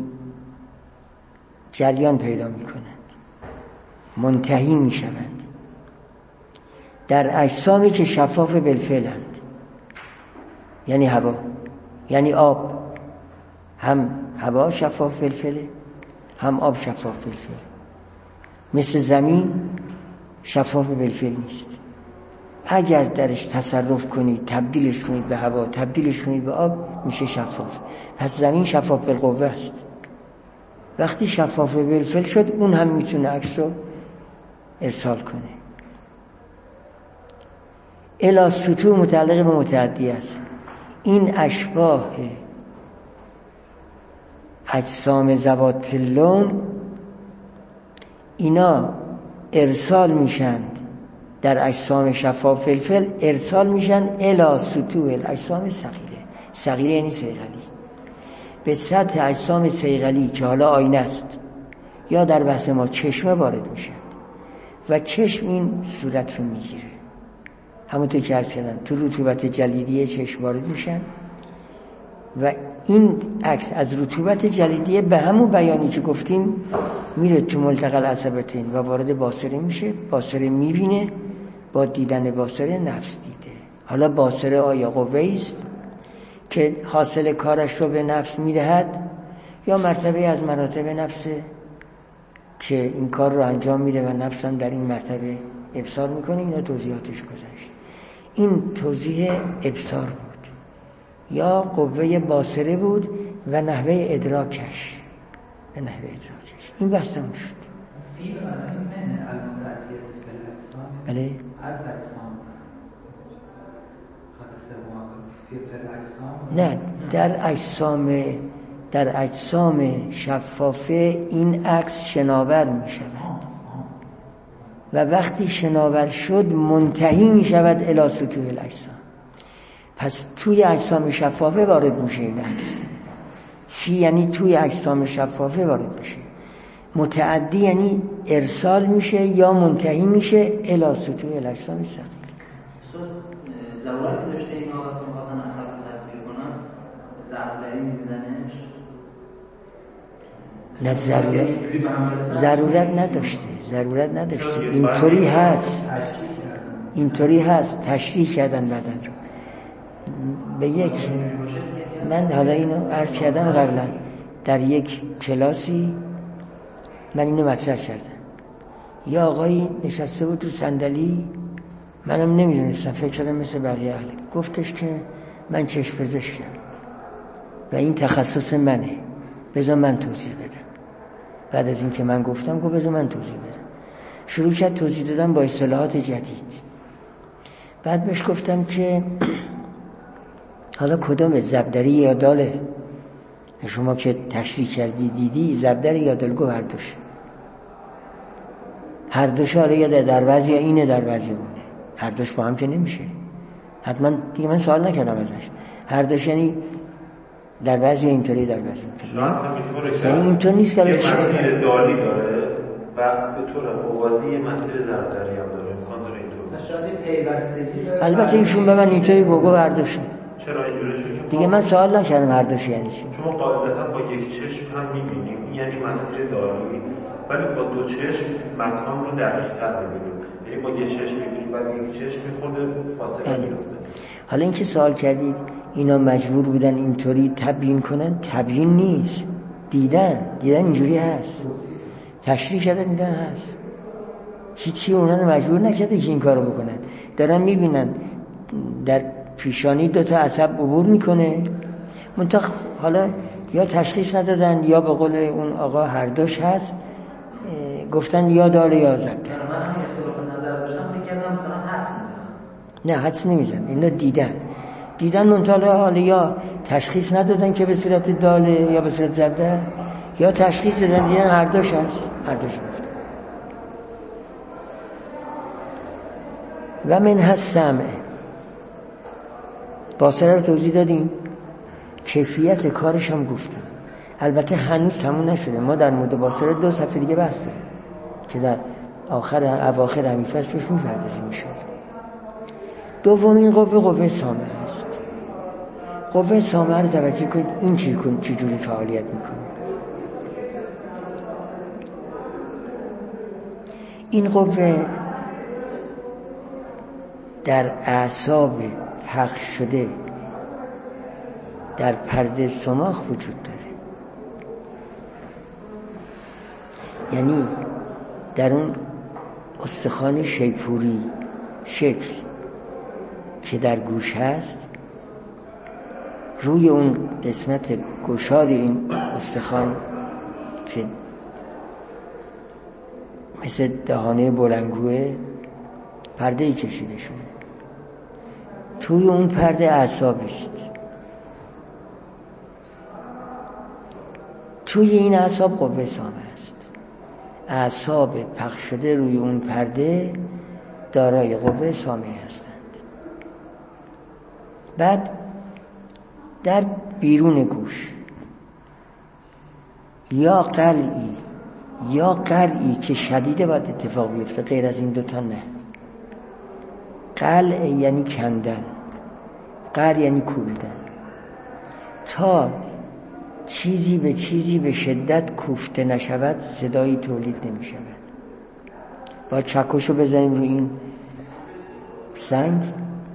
جریان پیدا میکنند، منتهی میشوند در اجسامی که شفاف بالفعلند، یعنی هوا، یعنی آب، هم هوا شفاف بالفعله هم آب شفاف بالفعل. مثل زمین شفاف بالفعل نیست، اگر درش تصرف کنید، تبدیلش کنید به هوا، تبدیلش کنید به آب، میشه شفاف. پس زمین شفاف بالقوه است. وقتی شفاف بالفعل شد، اون هم میتونه عکس رو ارسال کنه. الی سطوح متعلق به متعدی است. این اشباه اجسام ذوات اللون اینا ارسال میشند در اجسام شفاف الفعل، ارسال میشن الی سطوح الاجسام صغیره. صغیره یعنی صیقلی، به سطح اجسام صیقلی که حالا آینه است یا در بحث ما چشمه وارد میشن و چشم این صورت رو میگیره. همونطور که عرض کردم تو رطوبت جلیدیه چشم وارد میشن و این عکس از رطوبت جلیدیه به همون بیانی که گفتیم میره تو ملتقى العصبتین و وارد باصره میشه. باصره میبینه، با دیدن باصره نفس دیده. حالا باصره آیا قوه‌ای است که حاصل کارش رو به نفس میدهد یا مرتبه از مراتب نفسه که این کار رو انجام میده و نفس هم در این مرتبه ابصار میکنه؟ اینا توضیحاتش گذشت. این توضیح ابصار بود یا قوه باصره بود و نحوه ادراکش. این بحثم شد. فی برای من المتعدیت فی الاجسام، بله، از اجسام نه، در اجسام شفافه این عکس شناور می شود و وقتی شناور شد منتهی می شود الی سطوح الاجسام. پس توی اجسام شفافه وارد میشه این عکس. چی یعنی توی اجسام شفافه وارد میشه؟ متعدی یعنی ارسال میشه یا منتهی میشه الی سطوح الاجسام ثقیل. ضرورتی داشته اینا وقتی می‌خواستن عصب رو تصویر کنن ضربدری می‌دیدنش؟ نه، ضرورت نداشته. اینطوری هست تشریح کردن بدن رو به یک. من حالا اینو عرض کردم قبلا در یک کلاسی، من اینو مطرح کردم. یه آقایی نشسته بود تو صندلی، منم نمیدونستم، فکر کردم مثل بقیه اهل. گفتش که من چشم پزشکم و این تخصص منه، بذار من توضیح بدم. بعد از این که من گفتم گفت بذار من توضیح بدم. شروع کرد توضیح دادن با اصطلاحات جدید. بعد بهش گفتم که حالا کدومه، زبدری یا داله؟ شما که تشریح کردی دیدی زبدری یا دال؟ گفت هر دوش. هر دوش حالا یا در وضع یا اینه در وضع اونه. هر دوش با هم که نمیشه. حتما دیگه من سوال نکردم ازش. هر دوش یعنی در وضع اینطوری در وضع اینطوری. یعنی اینطور نیست که مسیر دالی داره و به طور موازی مسیر زبدری هم داره. امکان داره اینطور. شاید پیوستگی داره. البته ایشون به من اینطوری گفت هر دوش. چرا اینجوری شد؟ دیگه من سوال نکردم هر دوش یعنی چی. شما قاعدتا با یک چشم هم می‌بینیم، یعنی مسیر دالی، ولی با دو چشم مکان رو دقیق‌تر می‌بینیم. یعنی با یک چشم می‌بینیم ولی یک چشم می‌خورده فاصله می‌افته. حالا اینکه سوال کردید اینا مجبور بودن اینطوری تبیین کنن، تبیین نیست، دیدن اینجوری هست، تشریح کردن دیدن هست. هیچی اونا رو مجبور نکرده که این کارو بکنن. دارن می‌بینن در پیشانی 2 تا عصب عبور میکنه، منتها حالا یا تشخیص ندادن یا به قول اون آقا هر دوش هست، گفتن یا داله یا زبده. من هم اختلاف نظر داشتم، فکر کردم مثلا حدس میزنن. نه، حدس نمیزنن، اینا دیدن منتها حالا یا تشخیص ندادن که به صورت داله یا به صورت زبده، یا تشخیص دادن دیدن هر دوش هست، هر دوش هست. و من هست سمع، باصره رو توضیح دادیم، کیفیت کارش هم گفتیم. البته هنوز تموم نشده، ما در مورد باصره 2 صفحه دیگه بحث داریم که در اواخر همین فصل بهش می‌پردازیم می‌شود. دومین قوه سامع است. قوه سامع رو توجه کنید این چجوری فعالیت میکنه. این قوه در اعصاب پخش شده در پرده صماخ وجود داره. یعنی در اون استخوان شیپوری شکل که در گوش هست، روی اون قسمت گشاد این استخوان که مثل دهانه بلندگوه پرده‌ای کشیده شده، توی اون پرده اعصابی است. توی این اعصاب قوه سامع است. اعصاب پخش شده روی اون پرده دارای قوه سامع هستند. بعد در بیرون گوش یا قلعی که شدیده باید اتفاق بیفته، غیر از این 2 تا نه. قلع یعنی کندن، قلع یعنی کوبیدن. تا چیزی به چیزی به شدت کوفته نشود صدایی تولید نمی شود. باید چکشو بزنیم روی این سنگ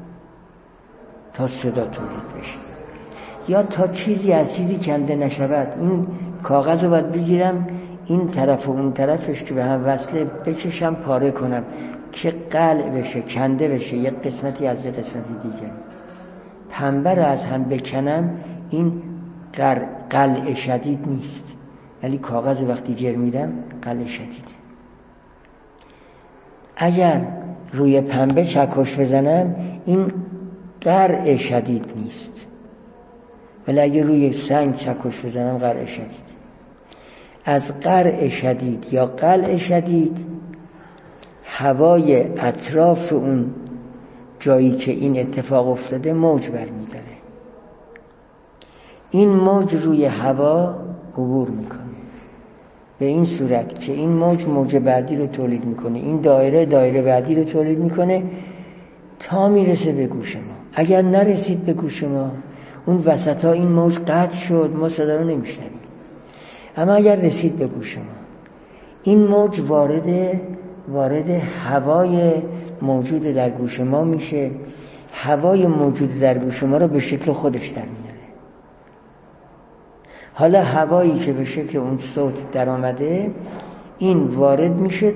تا صدا تولید بشه. یا تا چیزی از چیزی کنده نشود، این کاغذ رو باید بگیرم این طرف و اون طرفش که به هم وصله بکشم پاره کنم که قلع بشه، کنده بشه یک قسمتی از قسمتی دیگر. پنبه رو از هم بکنم این قلع شدید نیست، ولی کاغذ وقتی جر میدم قلع شدیده. اگر روی پنبه چکش بزنم این قرع شدید نیست، ولی اگه روی سنگ چکش بزنم قرع شدید. از قرع شدید یا قلع شدید هوای اطراف اون جایی که این اتفاق افتاده موج برمی‌داره. این موج روی هوا عبور میکنه به این صورت که این موج بعدی رو تولید میکنه، این دایره بعدی رو تولید میکنه تا میرسه به گوش ما. اگر نرسید به گوش ما، اون وسط ها این موج قطع شد، ما صدا رو نمیشنویم. اما اگر رسید به گوش ما، این موج وارد هوای موجود در گوش ما میشه، هوای موجود در گوش ما رو به شکل خودش در میاره. حالا هوایی که به شکل اون صوت در آمده، این وارد میشه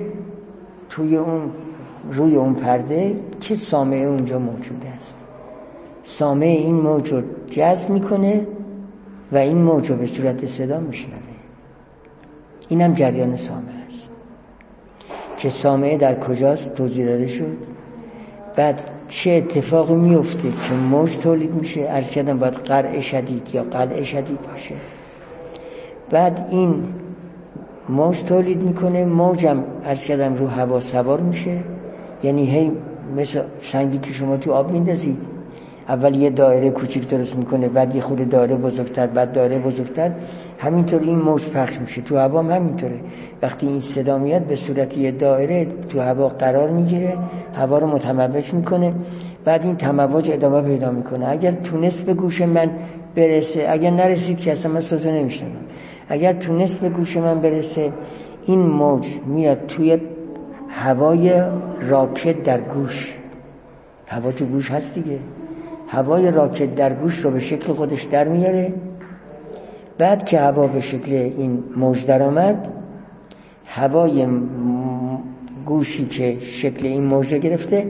روی اون پرده که سامعه اونجا موجود است. سامعه این موج رو جذب میکنه و این موج رو به صورت صدا میشنوه. اینم جریان سامعه است که سامعه در کجاست توضیح داده شد. بعد چه اتفاقی میفته که موج تولید میشه؟ عرض کردم باید قرع شدید یا قلع شدید باشه. بعد این موج تولید میکنه، موجم عرض کردم رو هوا سوار میشه، یعنی هی مثل سنگی که شما تو آب میندازید، اول یه دایره کوچیک درست میکنه، بعد یه خود دایره بزرگتر، بعد دایره بزرگتر، همینطور این موج پخش میشه. تو هوا هم همینطوره. وقتی این صدا میاد به صورت یه دایره تو هوا قرار میگیره، هوا رو متموج میکنه، بعد این تموج ادامه پیدا میکنه. اگر تونست به گوش من برسه، اگر نرسید که اصلا من صوتو نمیشنوم. اگر تونست به گوش من برسه، این موج میاد توی هوای راکت در گوش. هوا تو گوش هست دیگه. هوای راکت در گوش رو به شکل خودش در میاره. بعد که هوا به شکل این موج در آمد، هوای گوشی که شکل این موج گرفته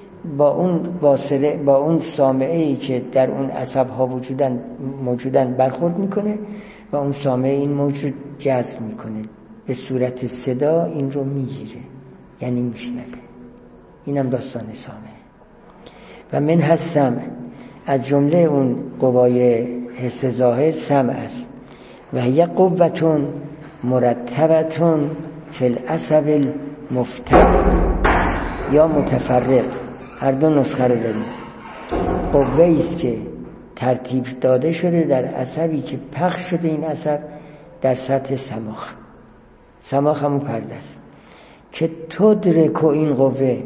با اون سامعه‌ای که در اون عصب‌ها موجودن برخورد میکنه و اون سامعه این موج رو جذب میکنه، به صورت صدا این رو میگیره، یعنی میشنوه. اینم داستان سامعه. و من هستم، از جمله اون قوای حس ظاهر سمع است. و هی قوتون مرتبتون فی العصب المفترق یا متفرق، هر دو نسخه رو داریم. قوه است که ترتیب داده شده در عصبی که پخش شده، این عصب در سطح سماخ همون پرده است، که تدرک این قوه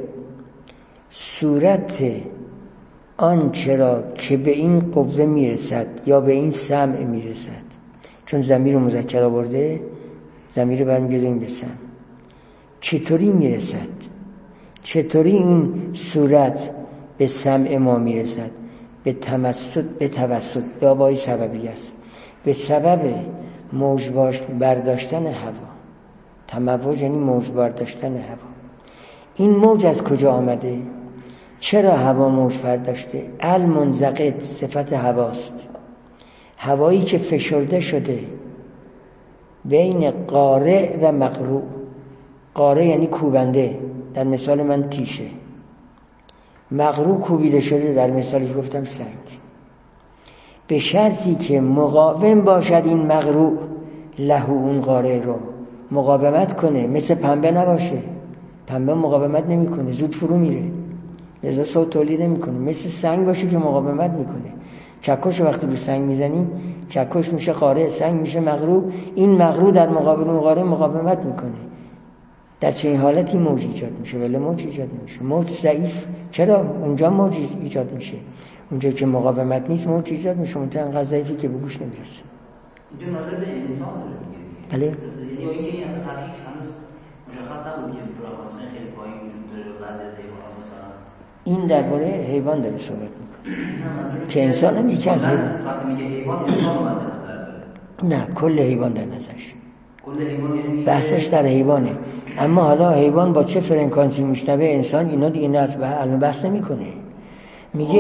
صورت آنچه را که به این قوه میرسد یا به این سمع میرسد. چون ضمیر مذکر آورده، ضمیر برمیگردیم به سمع. چطوری میرسد؟ چطوری این صورت به سمع ما میرسد؟ به توسط دابای سببی است، به سبب موج برداشتن هوا. تموج یعنی موج برداشتن هوا. این موج از کجا آمده؟ چرا هوا موج برداشته؟ المنزقت صفت هواست، هوایی که فشرده شده بین قارع و مقروع. قارع یعنی کوبنده، در مثال من تیشه. مقروع کوبیده شده، در مثالی گفتم سنگ. به شرطی که مقاوم باشد این مقروع له، اون قارع رو مقاومت کنه. مثل پنبه نباشه، پنبه مقاومت نمیکنه، زود فرو میره، لذا صوت تولید نمیکنه. مثل سنگ باشه که مقاومت میکنه. چکش وقتی به سنگ میزنیم، چکش میشه قارع، سنگ میشه مقروع. این مقروع در مقابل اون قارع مقاومت میکنه. در چه حالتی موج ایجاد میشه؟ ولی موج ایجاد نمیشه. موج ضعیف. چرا اونجا موج ایجاد میشه؟ اونجا که مقاومت نیست موج ایجاد میشه، اونجا انقدر ضعیفی که به گوش نمیرسه. اینجا نظر به انسان داره دیگه. بله. یا اینکه این اصلا تفکیک هنوز مشخص نبود که فراموشن خیلی پایین وجود داره و بعضی از حیوانات مثلا. این درباره حیوان داره صحبت میکنه که انسان هم یکی از وقتی میگه حیوان انسان رو مد نظر داره. نه، کل حیوان در نظرش. کل حیوان یعنی بحثش در حیوانه. اما حالا حیوان با چه فرکانسی میشنوه انسان، اینا دیگه نه الان بحث نمیکنه. میگه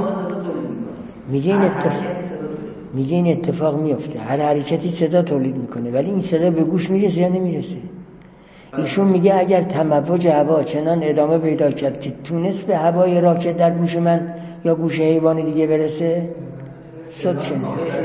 این اتفاق میفته. هر حرکتی صدا تولید میکنه، ولی این صدا به گوش میرسه یا نمیرسه؟ ایشون میگه اگر تموج هوا چنان ادامه پیدا کرد که تونست به هوای راکت در گوش من یا گوش حیوان دیگه برسه صد شنیده.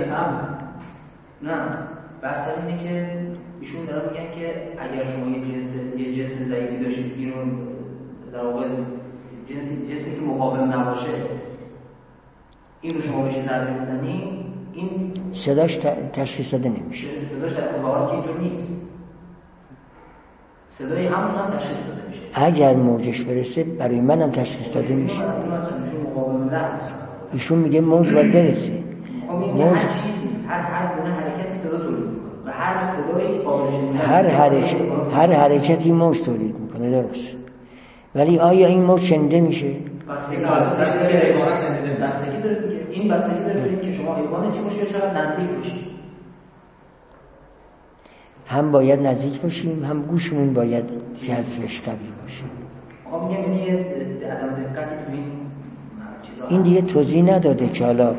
نه بحث اینه که ایشون دارن میگن که اگر شما یه جسم ضعیفی داشتید اینو در واقع جسمی که مقاوم نباشه این رو شما بهش ضربه بزنید این صداش تشخیص داده نمیشه. صداش در واقع که اینطور نیست. صدای همون هم تشخیص داده میشه. اگر موجش برسه برای منم تشخیص داده میشه. ایشون میگه موج باید برسه. موج هر چیزی هر گونه حرکتی صدا تولید میکنه و هر صدایی قابل هر حرکتی موج تولید میکنه، درست. ولی آیا این موج شنیده میشه؟ بستگی داره که این بستگی داره که شما حیوان چی باشه چقدر نزدیک باشید. هم باید نزدیک باشیم هم گوشمون باید جذبش قوی باشه. آقا میگم این یه عدم دقتی تو این چیزا این دیگه توضیح نداده که حالا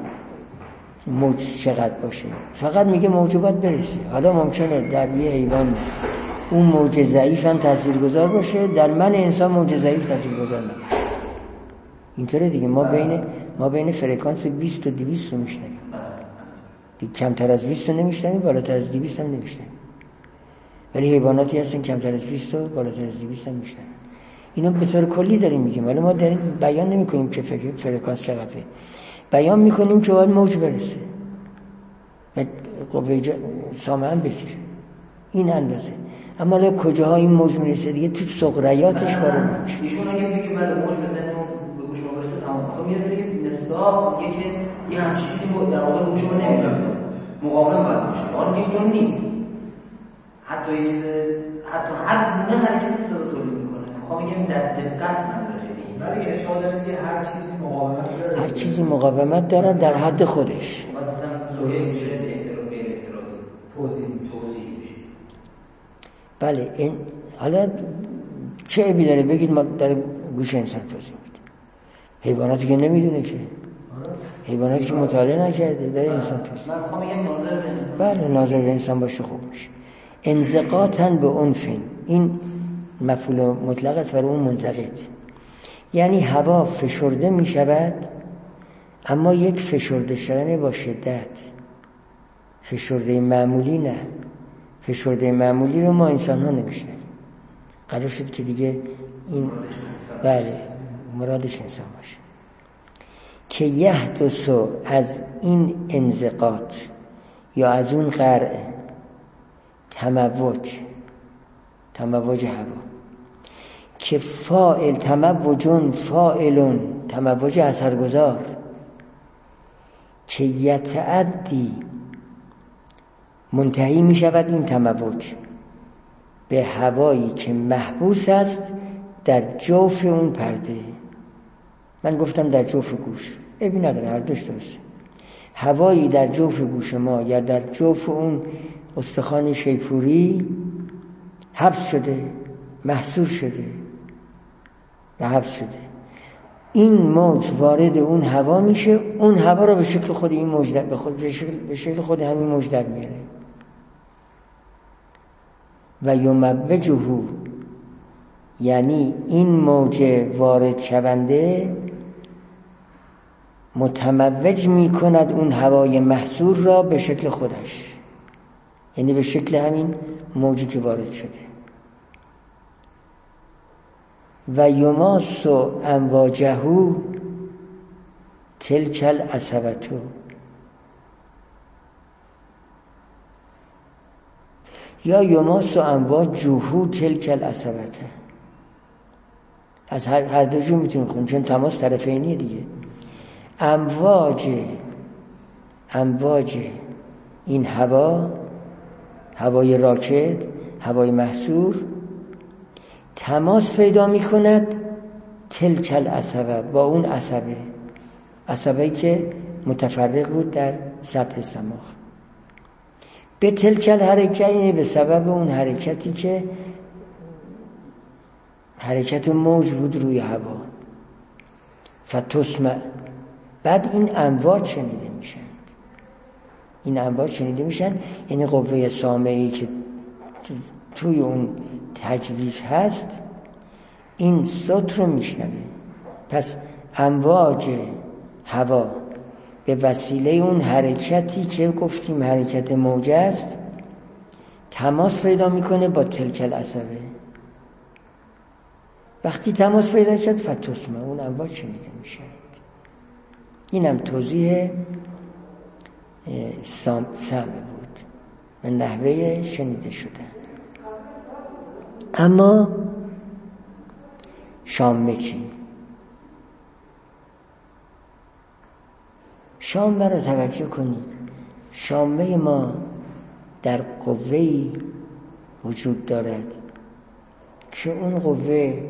موج چقدر باشه، فقط میگه موجودات برسه. حالا ممکنه در یه حیوان اون موج ضعیف هم تاثیرگذار باشه، در من انسان موج ضعیف تاثیرگذار نباشه. اینطوره دیگه. ما بین فرکانس 20 و 200 رو میشنویم. کمتر از 20 رو نمیشنویم، بالاتر از 200 هم نمیشنویم. ولی حیواناتی هستن کمتر از 20 و بالاتر از 200 هم میشنویم. اینو به طور کلی داریم میگیم، ولی ما داریم بیان نمیکنیم که فرکانس چقدره. بیان میکنیم که باید موج برسه و قوه سامعا بگیره. این اندازه. اما حالا کجاها این موج میرسه دیگه تو سغریاتش وارد میشه. ایشون اگه بگه بله موج بزنه به گوش ما برسه تمام. خب میاد بگه مصداق میگه که یه همچین چیزی در واقع گوش ما نمیرسه. مقاوم باید باشه. حالا که اینطور نیست. حتی هر گونه حرکتی صدا تولید میکنه. خب میگم در دقت نداره. ولی اشاره داره که هر چیزی مقاومت داره. هر چیزی مقاومت داره در حد خودش. مثلا زویه میشه به اعتراضی توضیح میشه. بله. این حالا چه عیبی داره بگید ما در گوش انسان توضیح میدیم؟ حیواناتی که نمیدونه که، حیواناتی که مطالعه نکرده داره انسان توضیح. من میخوام بگم ناظر به انسان. بله ناظر به انسان باشه خوب میشه. انزقاطاً به عنفین، این مفعول مطلق است برای اون منزقط. یعنی هوا فشرده می شود، اما یک فشرده شدن با شدت. فشرده معمولی نه. فشرده معمولی رو ما انسان ها نمیشنیم. قرار شد که دیگه این بله مرادش انسان باشه که یحدث از این انزقاط یا از اون قرع تموج هوا که فاعل تموجون فاعلون تموج اثرگذار که یتعدی منتهی می شود این تموج به هوایی که محبوس است در جوف اون پرده. من گفتم در جوف گوش، عیبی نداره، هر دوش درسته. هوایی در جوف گوش ما یا در جوف اون استخوان شیپوری حبس شده، محصور شده و حبس شده. این موج وارد اون هوا میشه، اون هوا رو به شکل خود این موج به شکل خود همین موج در میاره و یموجه، یعنی این موج وارد شونده متموج میکند اون هوای محصور را به شکل خودش، یعنی به شکل همین موجی که وارد شده. و یماس امواجه تلک العصبة، یا یماس امواجه تلک العصبة. از هر دو جو میتونیم خونیم چون تماس طرفینیه دیگه. امواج این هوای راکد، هوای محصور تماس پیدا میکند تلک العصبة، با اون عصبه‌ای که متفرق بود در سطح سماع. به تلک الحرکت، یعنی به سبب اون حرکتی که حرکت موج بود روی هوا. فتسمع، بعد این امواج شنیده میشن. یعنی قوه سامعی که توی اون تجویف هست این صوت رو میشنوه. پس امواج هوا به وسیله اون حرکتی که گفتیم حرکت موج است تماس پیدا میکنه با تلک العصبه. وقتی تماس پیدا شد فتسمع، اون امواج شنیده میشه. اینم توضیح سمع بود، به نحوه شنیده شده. اما شامه چی؟ شامه رو توجه کنید. شامه ما در قوه‌ای وجود دارد که اون قوه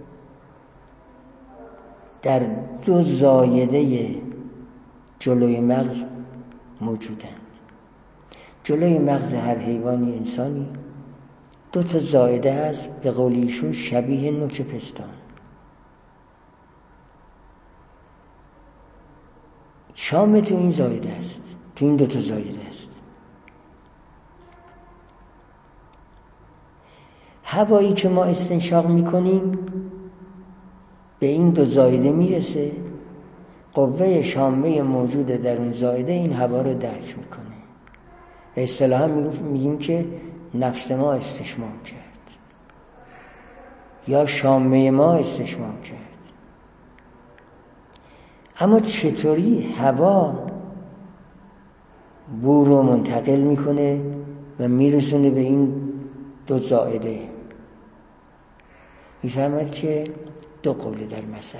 در 2 زایده جلوی مغز موجودند. جلوی مغز هر حیوانی انسانی 2 زایده هست، به قول ایشون شبیه نوک پستان. شامه تو این زایده است، تو این 2 زایده است. هوایی که ما استنشاق میکنیم به این 2 زایده میرسه، قوه شامه موجوده در اون زایده این هوا رو درک میکنه. به اصطلاح میگیم که نفس ما استشمام کرد یا شامه ما استشمام کرد. اما چطوری هوا بو رو منتقل میکنه و میرسونه به این 2 زائده؟ میفهمد که 2 قوله در مسئله.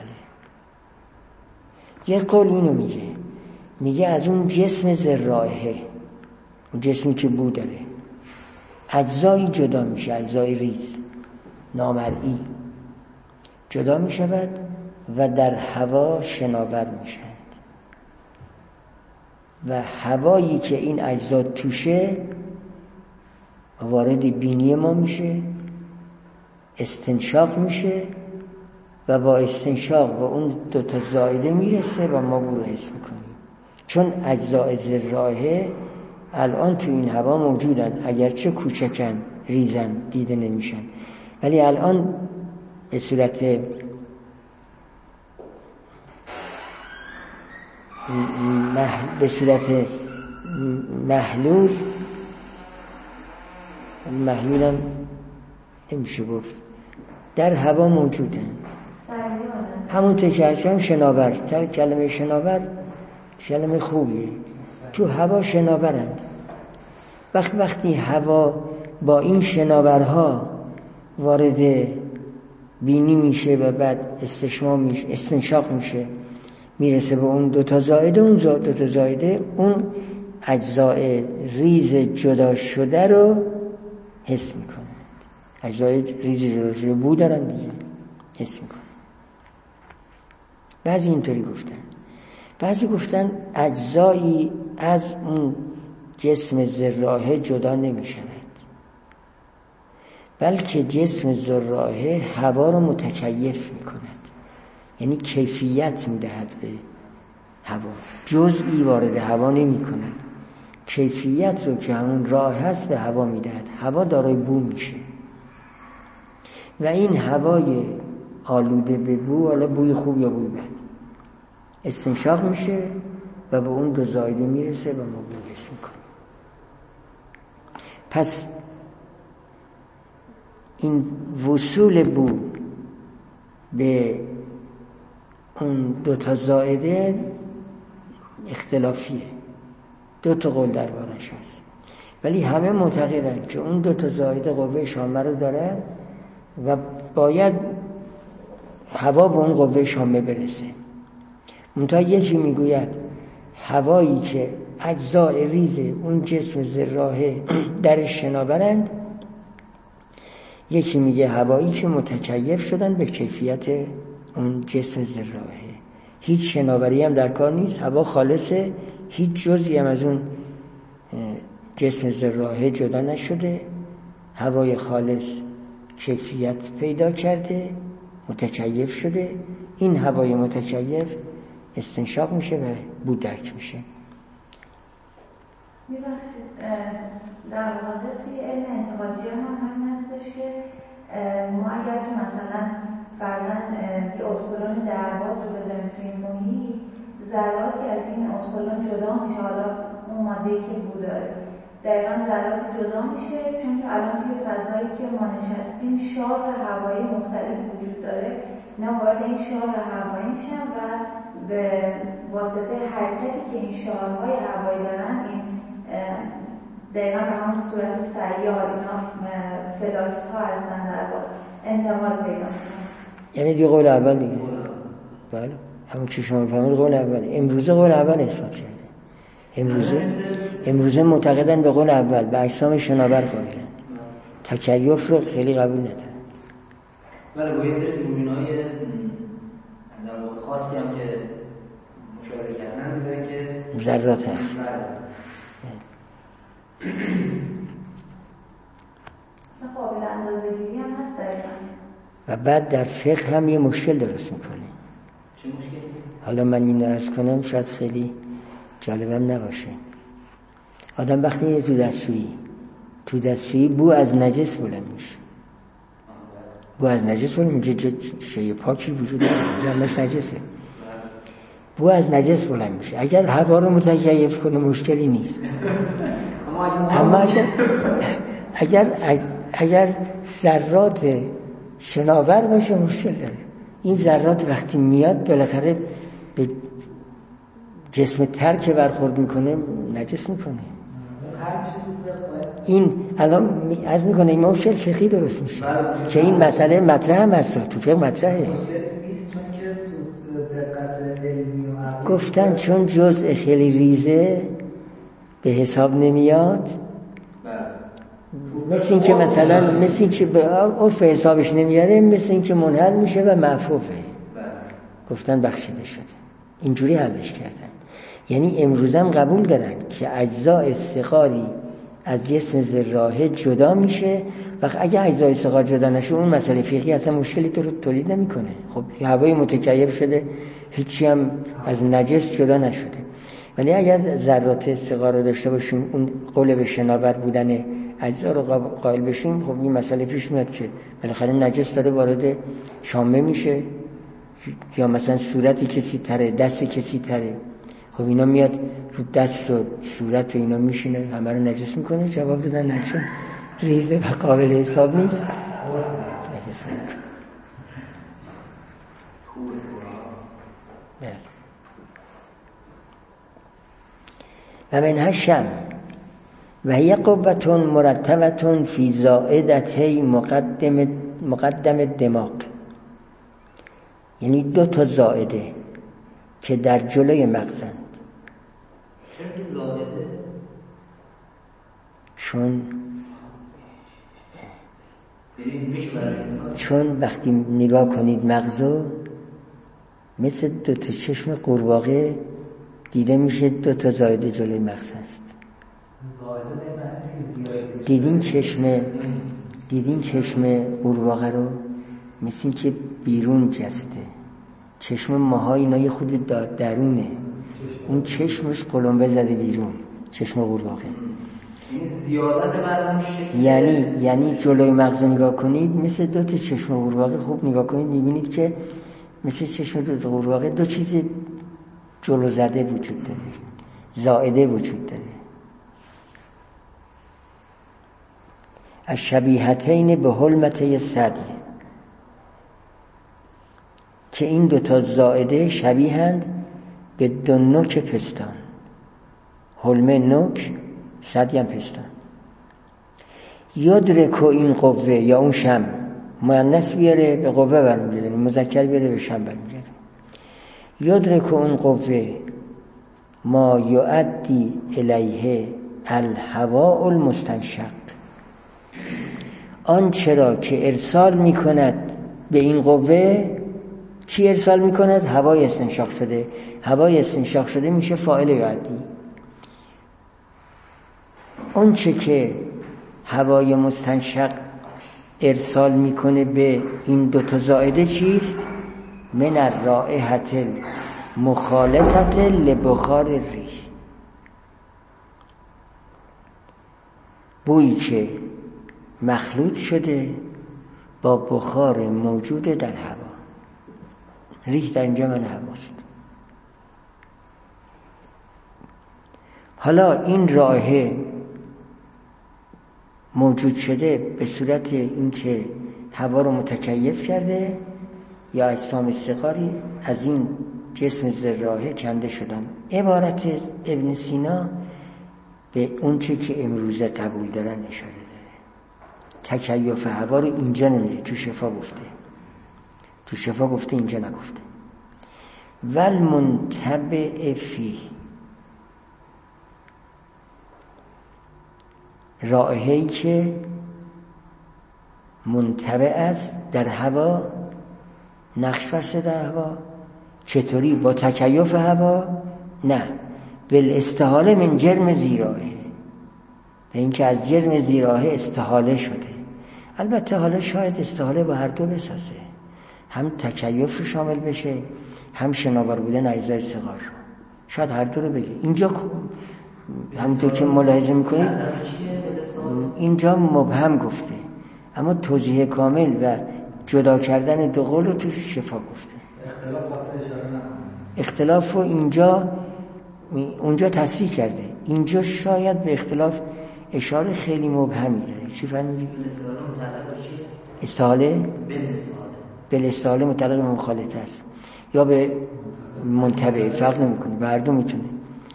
یک قول اینو میگه از اون جسم ذرائه، اون جسمی که بو داره، اجزایی جدا میشه، اجزای ریز نامرئی جدا میشود و در هوا شناور میشند و هوایی که این اجزا توشه وارد بینی ما میشه، استنشاق میشه و با استنشاق با اون 2 زائده میرسه و ما بو رو حس میکنیم. چون اجزای ذرائه الان تو این هوا موجودن، اگرچه کوچکن، ریزن، دیده نمیشن، ولی الان به صورت محلولم نمیشه گفت، در هوا موجودن. همونطور که هستم شناور، کلمه شناور کلمه خوبیه، تو هوا شناورند. وقتی هوا با این شناورها وارد بینی میشه و بعد استنشاق میشه، میرسه به اون 2 زائده، اون 2 زائده اون اجزای ریز جدا شده رو حس میکنه. اجزای ریز جدا شده بو دارن دیگه، حس میکنه. بعضی اینطوری گفتن، بعضی گفتن اجزایی از اون جسم ذرائه جدا نمی شود، بلکه جسم ذرائه هوا رو متکیف می کند، یعنی کیفیت می دهد به هوا، جزئی وارد هوا نمی کند، کیفیت رو که همون راه هست به هوا می دهد. هوا دارای بو میشه و این هوای آلوده به بو، حالا بوی خوب یا بوی بد، استنشاق میشه و به اون 2 زائده میرسه و ما بو حس میکنیم. پس این وصول بو به اون 2 زائده اختلافیه، 2 قول دربارش هست، ولی همه معتقدند که اون 2 زائده قوه شامه رو داره و باید هوا به اون قوه شامه برسه. منتها یکی میگوید هوایی که اجزای ریز اون جسم ذرائه درش شناورند، یکی میگه هوایی که متکیف شدن به کیفیت اون جسم ذرائه، هیچ شناوری هم در کار نیست، هوا خالصه، هیچ جزئی هم از اون جسم ذرائه جدا نشده، هوای خالص کیفیت پیدا کرده، متکیف شده، این هوای متکیف استنشاق میشه و بو درک میشه. میبخشید در واقع توی علم انتقادی هم همین هستش که ما اگر که مثلا فرضاً یه اتوکلون درباز رو بذاریم توی این محیط، ذراتی از این اتوکلون جدا میشه. حالا اون ماده‌ای که بو داره دقیقاً ذراتی جدا میشه، چون که الان توی فضایی که ما نشستیم شار هوایی مختلف وجود داره. اینا وارد این شار هوایی میشن و به واسطه حرکتی که این شارهای هوایی دارن، این دقیقاً به همون صورت سیار، اینا فلاکس ها هستن در واقع، انتقال پیدا میکنن. یعنی دیگه قول اول دیگه. بله همون که شما فهمید قول اول. امروزه قول اول اثبات کرده. امروزه معتقدن به قول اول، به اجسام شناور قائلن. تکیف رو خیلی قبول ندارن. بله با یه سری دوربین‌های خاصی هم که مشاهده کردن می‌دونن که ذرات هست. قابل اندازه‌گیری هم هست دقیقاً. و بعد در فقه هم یه مشکل درست میکنه. چه مشکلی؟ حالا من اینو عرض کنم شاید خیلی جالبم نباشه. آدم وقتی یه تو دستشویی بو از نجس بلند میشه. بو از نجس بلند میشه، شیء پاکی وجود نداره، همش نجسه. بو از نجس بلند میشه. اگر هوا رو متکیف کنه مشکلی نیست. اما اگر ذرات شناور باشه مشکل داره. این ذرات وقتی میاد بالاخره به جسم تر که برخورد میکنه نجس میکنه. این الان عرض میکنه این مشکل فقهی درست میشه که این مسئله مطرح هم هست، تو فقه مطرحه. گفتن چون جزء خیلی ریزه به حساب نمیاد، مثل این که مثلا مثل این که به عرف حسابش نمیاره، مثل این که منحل میشه و معفوفه. گفتن بخشیده شده. اینجوری حلش کردن. یعنی امروز هم قبول دارن که اجزای صغاری از جسم ذره جدا میشه. وقت اگه اجزای صغار جدا نشه اون مسئله فقهی اصلا مشکلی تو رو تولید نمیکنه. خب هوای متکیف شده، هیچی هم از نجس جدا نشده. ولی اگر ذرات صغار رو داشته باشیم، اون قول به شناور بودن اجزا رو قائل بشیم، خب این مسئله پیش میاد که بالاخره نجس داره وارد شامه میشه، یا مثلا صورت کسی تره، دست کسی تره، خب اینا میاد رو دست و صورت و اینا میشینه، همه رو نجس میکنه. جواب دادن نه، چون ریزه و قابل حساب نیست نجس نمیکنه. و منها شم و هی قوتون مرتبتون فی زائدتی مقدم دماغ، یعنی 2 زائده که در جلوی مغزند. چرا زائده؟ چون وقتی نگاه کنید مغزو مثل 2 چشم قورباغه دیده میشه، 2 زائده جلوی مغز هست. دیدین چشم قورباغه رو مثل این که بیرون جسته، چشم ماها اینا یه خود درونه، اون چشمش قلمبه زده بیرون، چشم قورباغه. یعنی جلوی مغز نگاه کنید مثل 2 چشم قورباغه، خوب نگاه کنید میبینید که مثل چشم 2 قورباغه 2 چیز جلو زده وجود داره، زائده وجود داره. الشبیهتین به حلمته ثدی، که این 2 زائده شبیهند به 2 نوک پستان. حلمه نوک، ثدی هم پستان. یدرکو این قوه، یا اون شم مؤنث بیاره به قوه برمیگرده، مذکر بیاره به شم برمیگرده. یدرکو اون قوه ما یؤدی الیه الهواء المستنشق، آن چرا که ارسال میکند به این قوه. کی ارسال میکند؟ هوای استنشاق شده. هوای استنشاق شده میشه فاعل یؤدی. اون چه که هوای مستنشق ارسال میکنه به این 2 زائده چیست؟ من الرائحة مخالطة لبخار الریح، بویی که مخلوط شده با بخار موجود در هوا. ریح در اینجا من هواست. حالا این رائحه موجود شده به صورت اینکه هوا رو متکیف کرده یا اجسام استقاری از این جسم ذره‌ای کنده شدن. عبارت ابن سینا به اون چه که امروزه قبول دارن اشاره داره. تکیف هوا رو اینجا نمیگه، تو شفا گفته. تو شفا گفته، اینجا نگفته. والمنتبع فی، رائحه‌ای که منتبع است در هوا، نقش بسته در هوا. چطوری؟ با تکیف هوا؟ نه، بالاستحاله من جرم زیراهه، به اینکه از جرم زیراهه استحاله شده. البته حالا شاید استحاله با هر دو بسازه، هم تکیف رو شامل بشه، هم شناور بودن اجزای صغار رو، شاید هر دو رو بگه. اینجا همونطور که ملاحظه میکنید اینجا مبهم گفته، اما توضیح کامل و جدا کردن دو قول رو تو شفا گفته. اختلاف رو اونجا تصریح کرده، اینجا شاید به اختلاف اشاره خیلی مبهمی داره. چی فهمیدی؟ استحاله به استحاله متعلق به مخالطه است یا به منتبع، فرق نمیکنه، به هر دو میتونه.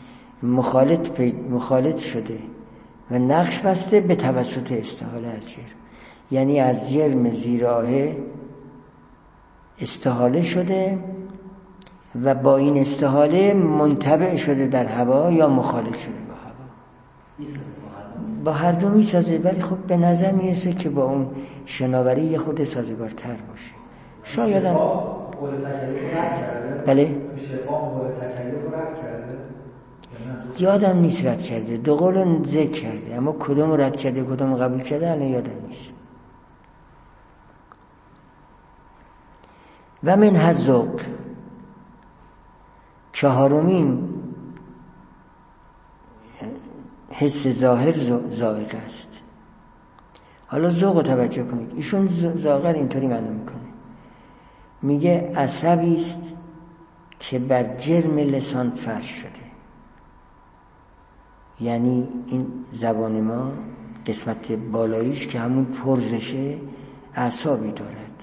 مخالط شده و نقش بسته به توسط استحاله از جرم، یعنی از جرم زیراهه استحاله شده و با این استحاله منتبع شده در هوا یا مخالط شده با هوا. با هر دو میسازه، ولی خب به نظر میرسه که با اون شناوری یه خود سازگارتر باشه. شاید هم بله یادم نیست رد کرده، دو قول ذکر کرده، اما کدوم رد کرده کدوم قبول کرده الان یادم نیست. و من هذوق، چهارمین حس ظاهر ذائقه است. حالا ذوق رو توجه کنید، ایشون ذائقه اینطوری معنی میکنه، میگه عصبی است که بر جرم لسان فرش شده، یعنی این زبان ما قسمت بالاییش که همون پرزشه اعصابی دارد.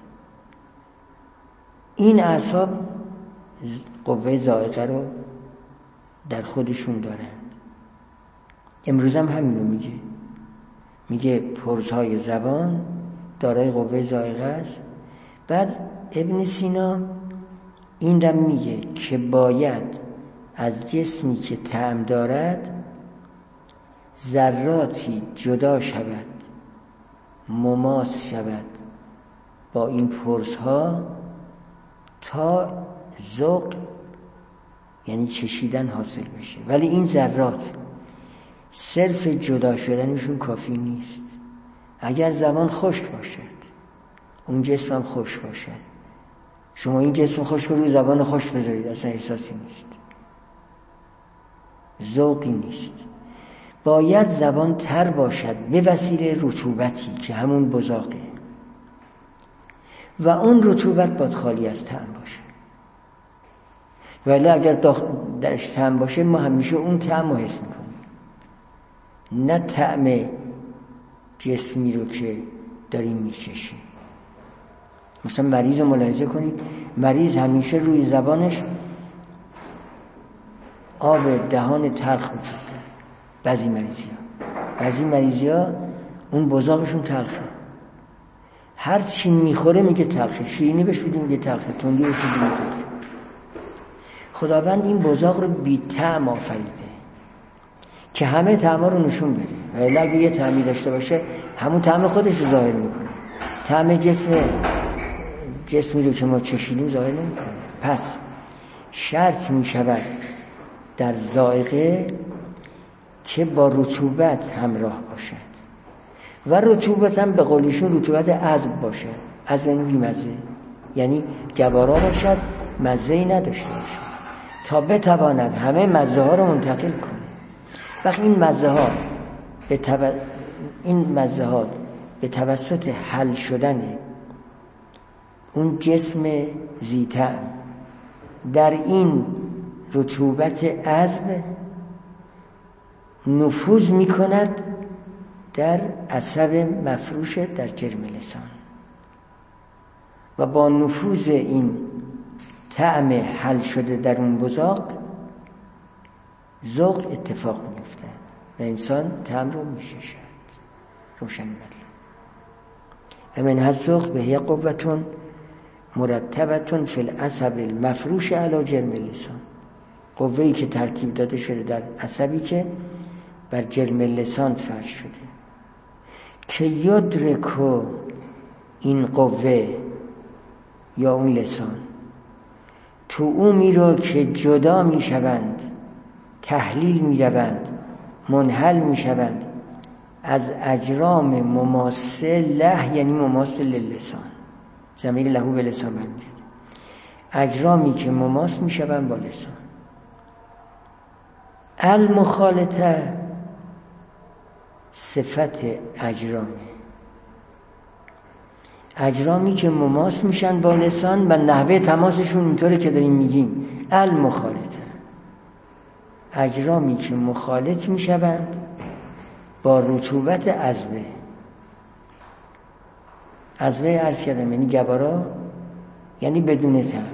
این اعصاب قوه ذائقه رو در خودشون دارند. امروز هم همین رو میگه پرزهای زبان دارای قوه ذائقه است. بعد ابن سینا این رو میگه که باید از جسمی که طعم دارد ذراتی جدا شود، مماس شود با این پرزها تا ذوق یعنی چشیدن حاصل بشه. ولی این ذرات صرف جدا شدنشون کافی نیست. اگر زبان خشک باشد، اون جسم هم خشک باشد، شما این جسم خشک رو زبان خشک بذارید اصلا احساسی نیست، ذوقی نیست. باید زبان تر باشد به وسیله رطوبتی که همون بزاقه، و اون رطوبت باید خالی از طعم باشه. ولی اگر درش طعم باشه ما همیشه اون طعم رو حس میکنیم، نه طعم جسمی رو که داریم میچشیم. مثلا مریض رو ملاحظه کنید، مریض همیشه روی زبانش آب دهان تلخ می‌کنه. بعضی مریضی ها اون بزاقشون تلخه، هر چی میخوره میگه تلخه، شیرینی بهش بدیم میگه تلخه، تندی بهش بدیم میگه تلخه. خداوند این بزاق رو بی طعم آفریده که همه طعما رو نشون بده، ولی اگه یه طعمی داشته باشه همون طعم خودش رو ظاهر میکنه، طعم جسمی رو که ما چشیدیم ظاهر نمیکنه. پس شرط میشود در ذائقه که با رطوبت همراه باشد، و رطوبت هم به قولیشون رطوبت عذب باشد. عذب یعنی بی‌مزه، یعنی گوارا باشد، مزه‌ای نداشته باشد تا بتواند همه مزه ها رو منتقل کنه. وقتی این مزه ها به توسط حل شدن اون جسم ذی طعم در این رطوبت عظم نفوذ میکند در عصب مفروش در جرم لسان و با نفوذ این طعم حل شده در اون بزاق ذوق اتفاق میفته و انسان طعم رو میششد. روشن مطلب و من الذوق به قوتون مرتبتون فی العصب المفروش علی جرم لسان، قوه‌ای که ترتیب داده شده در عصبی که بر جرم لسان فرش شده، که یدرکو این قوه یا اون لسان طعومی رو که جدا می شوند، تحلیل می روند، منحل می شوند از اجرام مماثل له، یعنی مماثل للسان، ضمیر له به لسان برمیاد، اجرامی که مماثل می شوند با لسان. المخالطه صفت اجرامی که مماثل میشن با لسان و نحوه تماسشون اینطوره که داریم میگیم. المخالطه اجرامی که مخالط میشوند با رطوبت عذبه. عذبه عرض کردم یعنی گوارا، یعنی بدون طعم.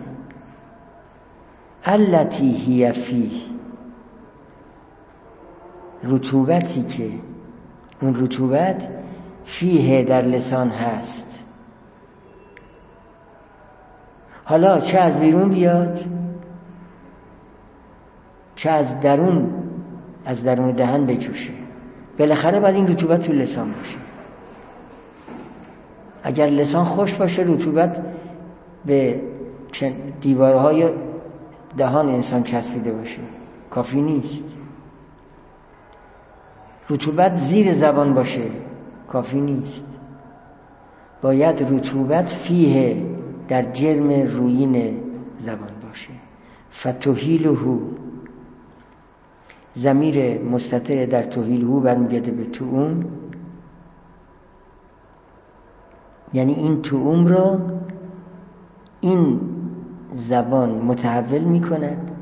التی هی فیه، رطوبتی که اون رطوبت فیه در لسان هست، حالا چه از بیرون بیاد چه از درون دهن بجوشه، بالاخره باید این رطوبت تو لسان باشه. اگر لسان خشک باشه رطوبت به دیوارهای دهان انسان چسبیده باشه کافی نیست. رطوبت زیر زبان باشه کافی نیست، باید رطوبت فیه در جرم رویین زبان باشه. فتوهیلهو، ضمیر مستتر در توهیلهو برمیگرده به توم، یعنی این توم را این زبان متحول می کند،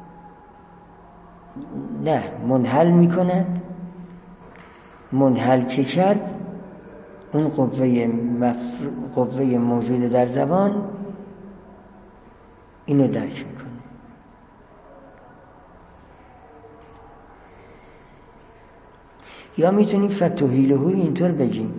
نه منحل می کند. منحل که کرد اون قوه موجود در زبان اینو درک میکنه. یا میتونیم فتوهیلهو اینطور بگیم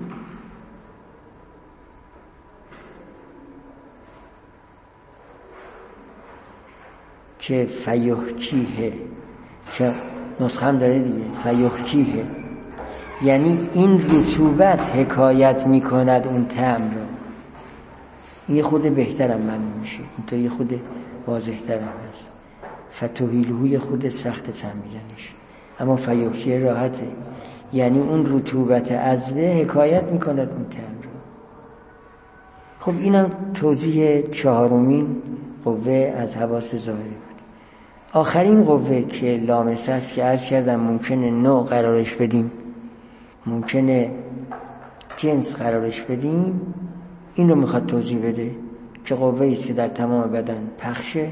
که فیحکیه، چه نسخه هم داره دیگه، فیحکیه یعنی این رطوبت حکایت میکند اون طعم رو. یه خود بهترم معلوم میشه، اینطور یه خود واضح‌ترم هست. فتوهیلهو یه خود سخت فهمیدنش، اما فیحکیه راحته، یعنی اون رطوبت عذبه حکایت میکند اون طعم رو. خب اینم توضیح چهارمین قوه از حواس ظاهری بود. آخرین قوه که لامسه است که عرض کردم ممکنه نوع قرارش بدیم، ممکنه جنس قرارش بدیم، این رو میخواد توضیح بده که قوه‌ای است که در تمام بدن پخشه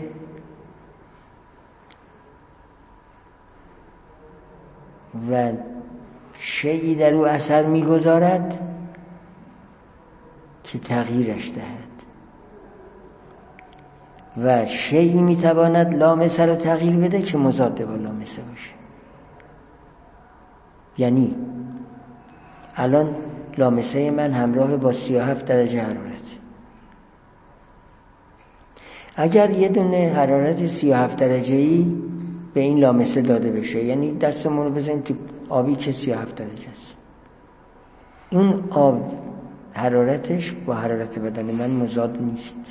و شیئی در او اثر میگذارد که تغییرش دهد و شیئی میتواند لامسه رو تغییر بده که مضاد با لامسه باشه. یعنی الان لامسه من همراه با 37 درجه حرارت، اگر یه دونه حرارت 37 درجه‌ای به این لامسه داده بشه، یعنی دستمون رو بزنیم تو آبی که 37 درجه است، این آب حرارتش با حرارت بدن من مضاد نیست،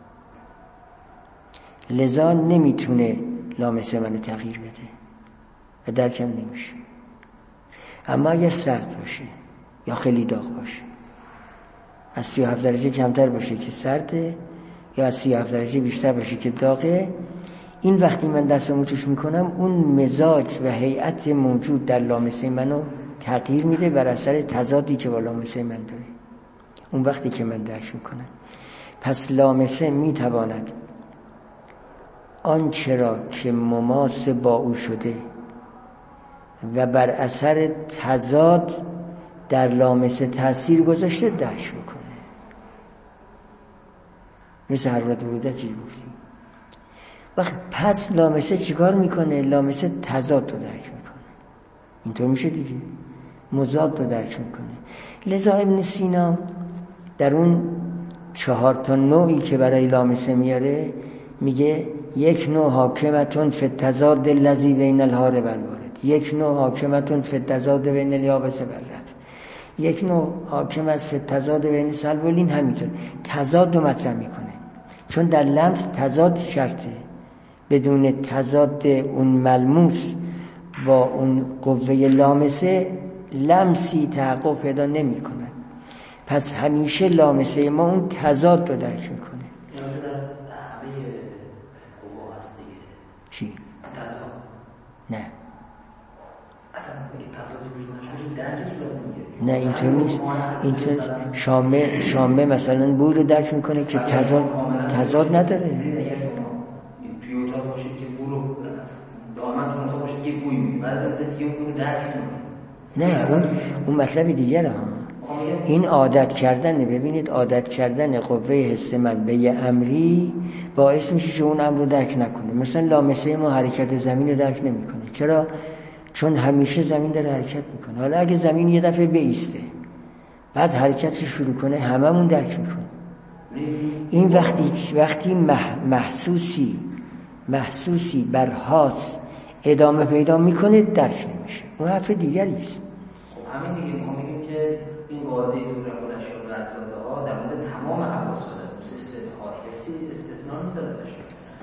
لذا نمیتونه لامسه من تغییر بده و درکم نمیشه. اما اگر سرد باشه یا خیلی داغ باشه، از 37 درجه کمتر باشه که سرده یا از 37 درجه بیشتر باشه که داغه، این وقتی من دستمو توش میکنم اون مزاج و هیئت موجود در لامسه منو تغییر میده بر اثر تضادی که با لامسه من داره. اون وقتی که من درک میکنم، پس لامسه میتواند آنچه را که مماس با او شده و بر اثر تضاد در لامسه تاثیر گذاشته درک میکنه. مثل حرارت ورودتی گفتیم. وقت پس لامسه چیکار میکنه؟ لامسه تضاد رو درک میکنه. اینطور میشه دیگه، مضاد رو درک میکنه. لذا ابن سینا در اون 4 نوعی که برای لامسه میاره میگه یک نوع حاکمتون فی التضاد الذی بین الحار و البارد، یک نوع حاکمتون فی التضاد بین الیابس و الرطب، یک نوع حاکم از فی التضاد بین سلب و لین. همینطور تضاد رو مطرح میکنه، چون در لمس تضاد شرطه. بدون تضاد اون ملموس با اون قوه لامسه لمسی تحقق پیدا نمی کنه. پس همیشه لامسه ما اون تضاد رو درک میکنه. یعنی در همه قوه هست دیگه. چی؟ تضاد. نه اصلا اگه تضاد وجود نشده درکش رو نمیگه. نه اینطور نیست. اینطور شامه مثلا بوی رو درک میکنه که تضاد نداره. اگر شما توی اتاق باشید که بو رو دائما تو اتاق باشید یه بوی میاد، بعد از دیگه بو رو درک نمیکنه. نه اون مطلب دیگره ها. این عادت کردن، ببینید عادت کردن قوه حس من به یه امری باعث میشه که اون امر رو درک نکنه. مثلا لامسه ما حرکت زمین رو درک نمیکنه. چرا؟ چون همیشه زمین داره حرکت میکنه. حالا اگه زمین یه دفعه بایسته بعد حرکت رو شروع کنه هممون درک میکنه. این وقتی محسوسی بر حاس ادامه پیدا میکنه درک نمیشه. اون حرف دیگری است. خب همین دیگه ما میگیم که این قاعده دوران الاشیاء و اسبابها در مورد تمام حواس داره. استثناء نیست ازش.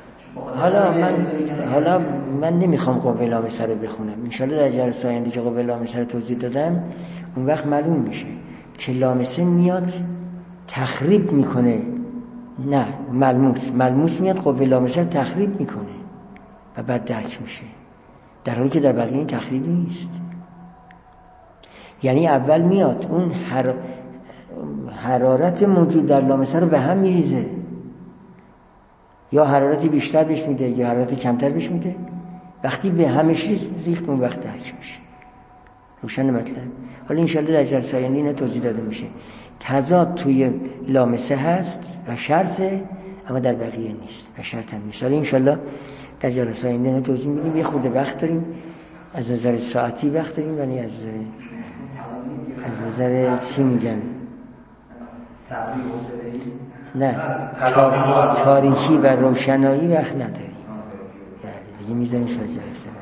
حالا من نمیخوام قوه لامسه رو بخونم. ان شاءالله در جلسه آینده که قوه لامسه رو توضیح دادم اون وقت معلوم میشه که لامسه میاد تخریب میکنه. نه ملموس میاد قوه لامسه رو تخریب میکنه و بعد درک میشه، در حالی که در بقیه این تخریب نیست. یعنی اول میاد اون حرارت موجود در لامسه رو به هم میریزه، یا حرارتی بیشتر بهش میده یا حرارتی کمتر بهش میده. وقتی به همش ریخت اون وقت درک میشه. روشن مطلب. حالا انشالله در جلسه آینده اینا توضیح داده میشه. تضاد توی لامسه هست و شرطه، اما در بقیه نیست و شرط هم نیست. حالا انشالله در جلسه آینده اینا توضیح میدیم. یه خورده وقت داریم، از نظر ساعتی وقت داریم، ولی از نظر چی میگن؟ نه تاریکی و روشنایی وقت نداریم. دیگه میذاریم شاید جلسه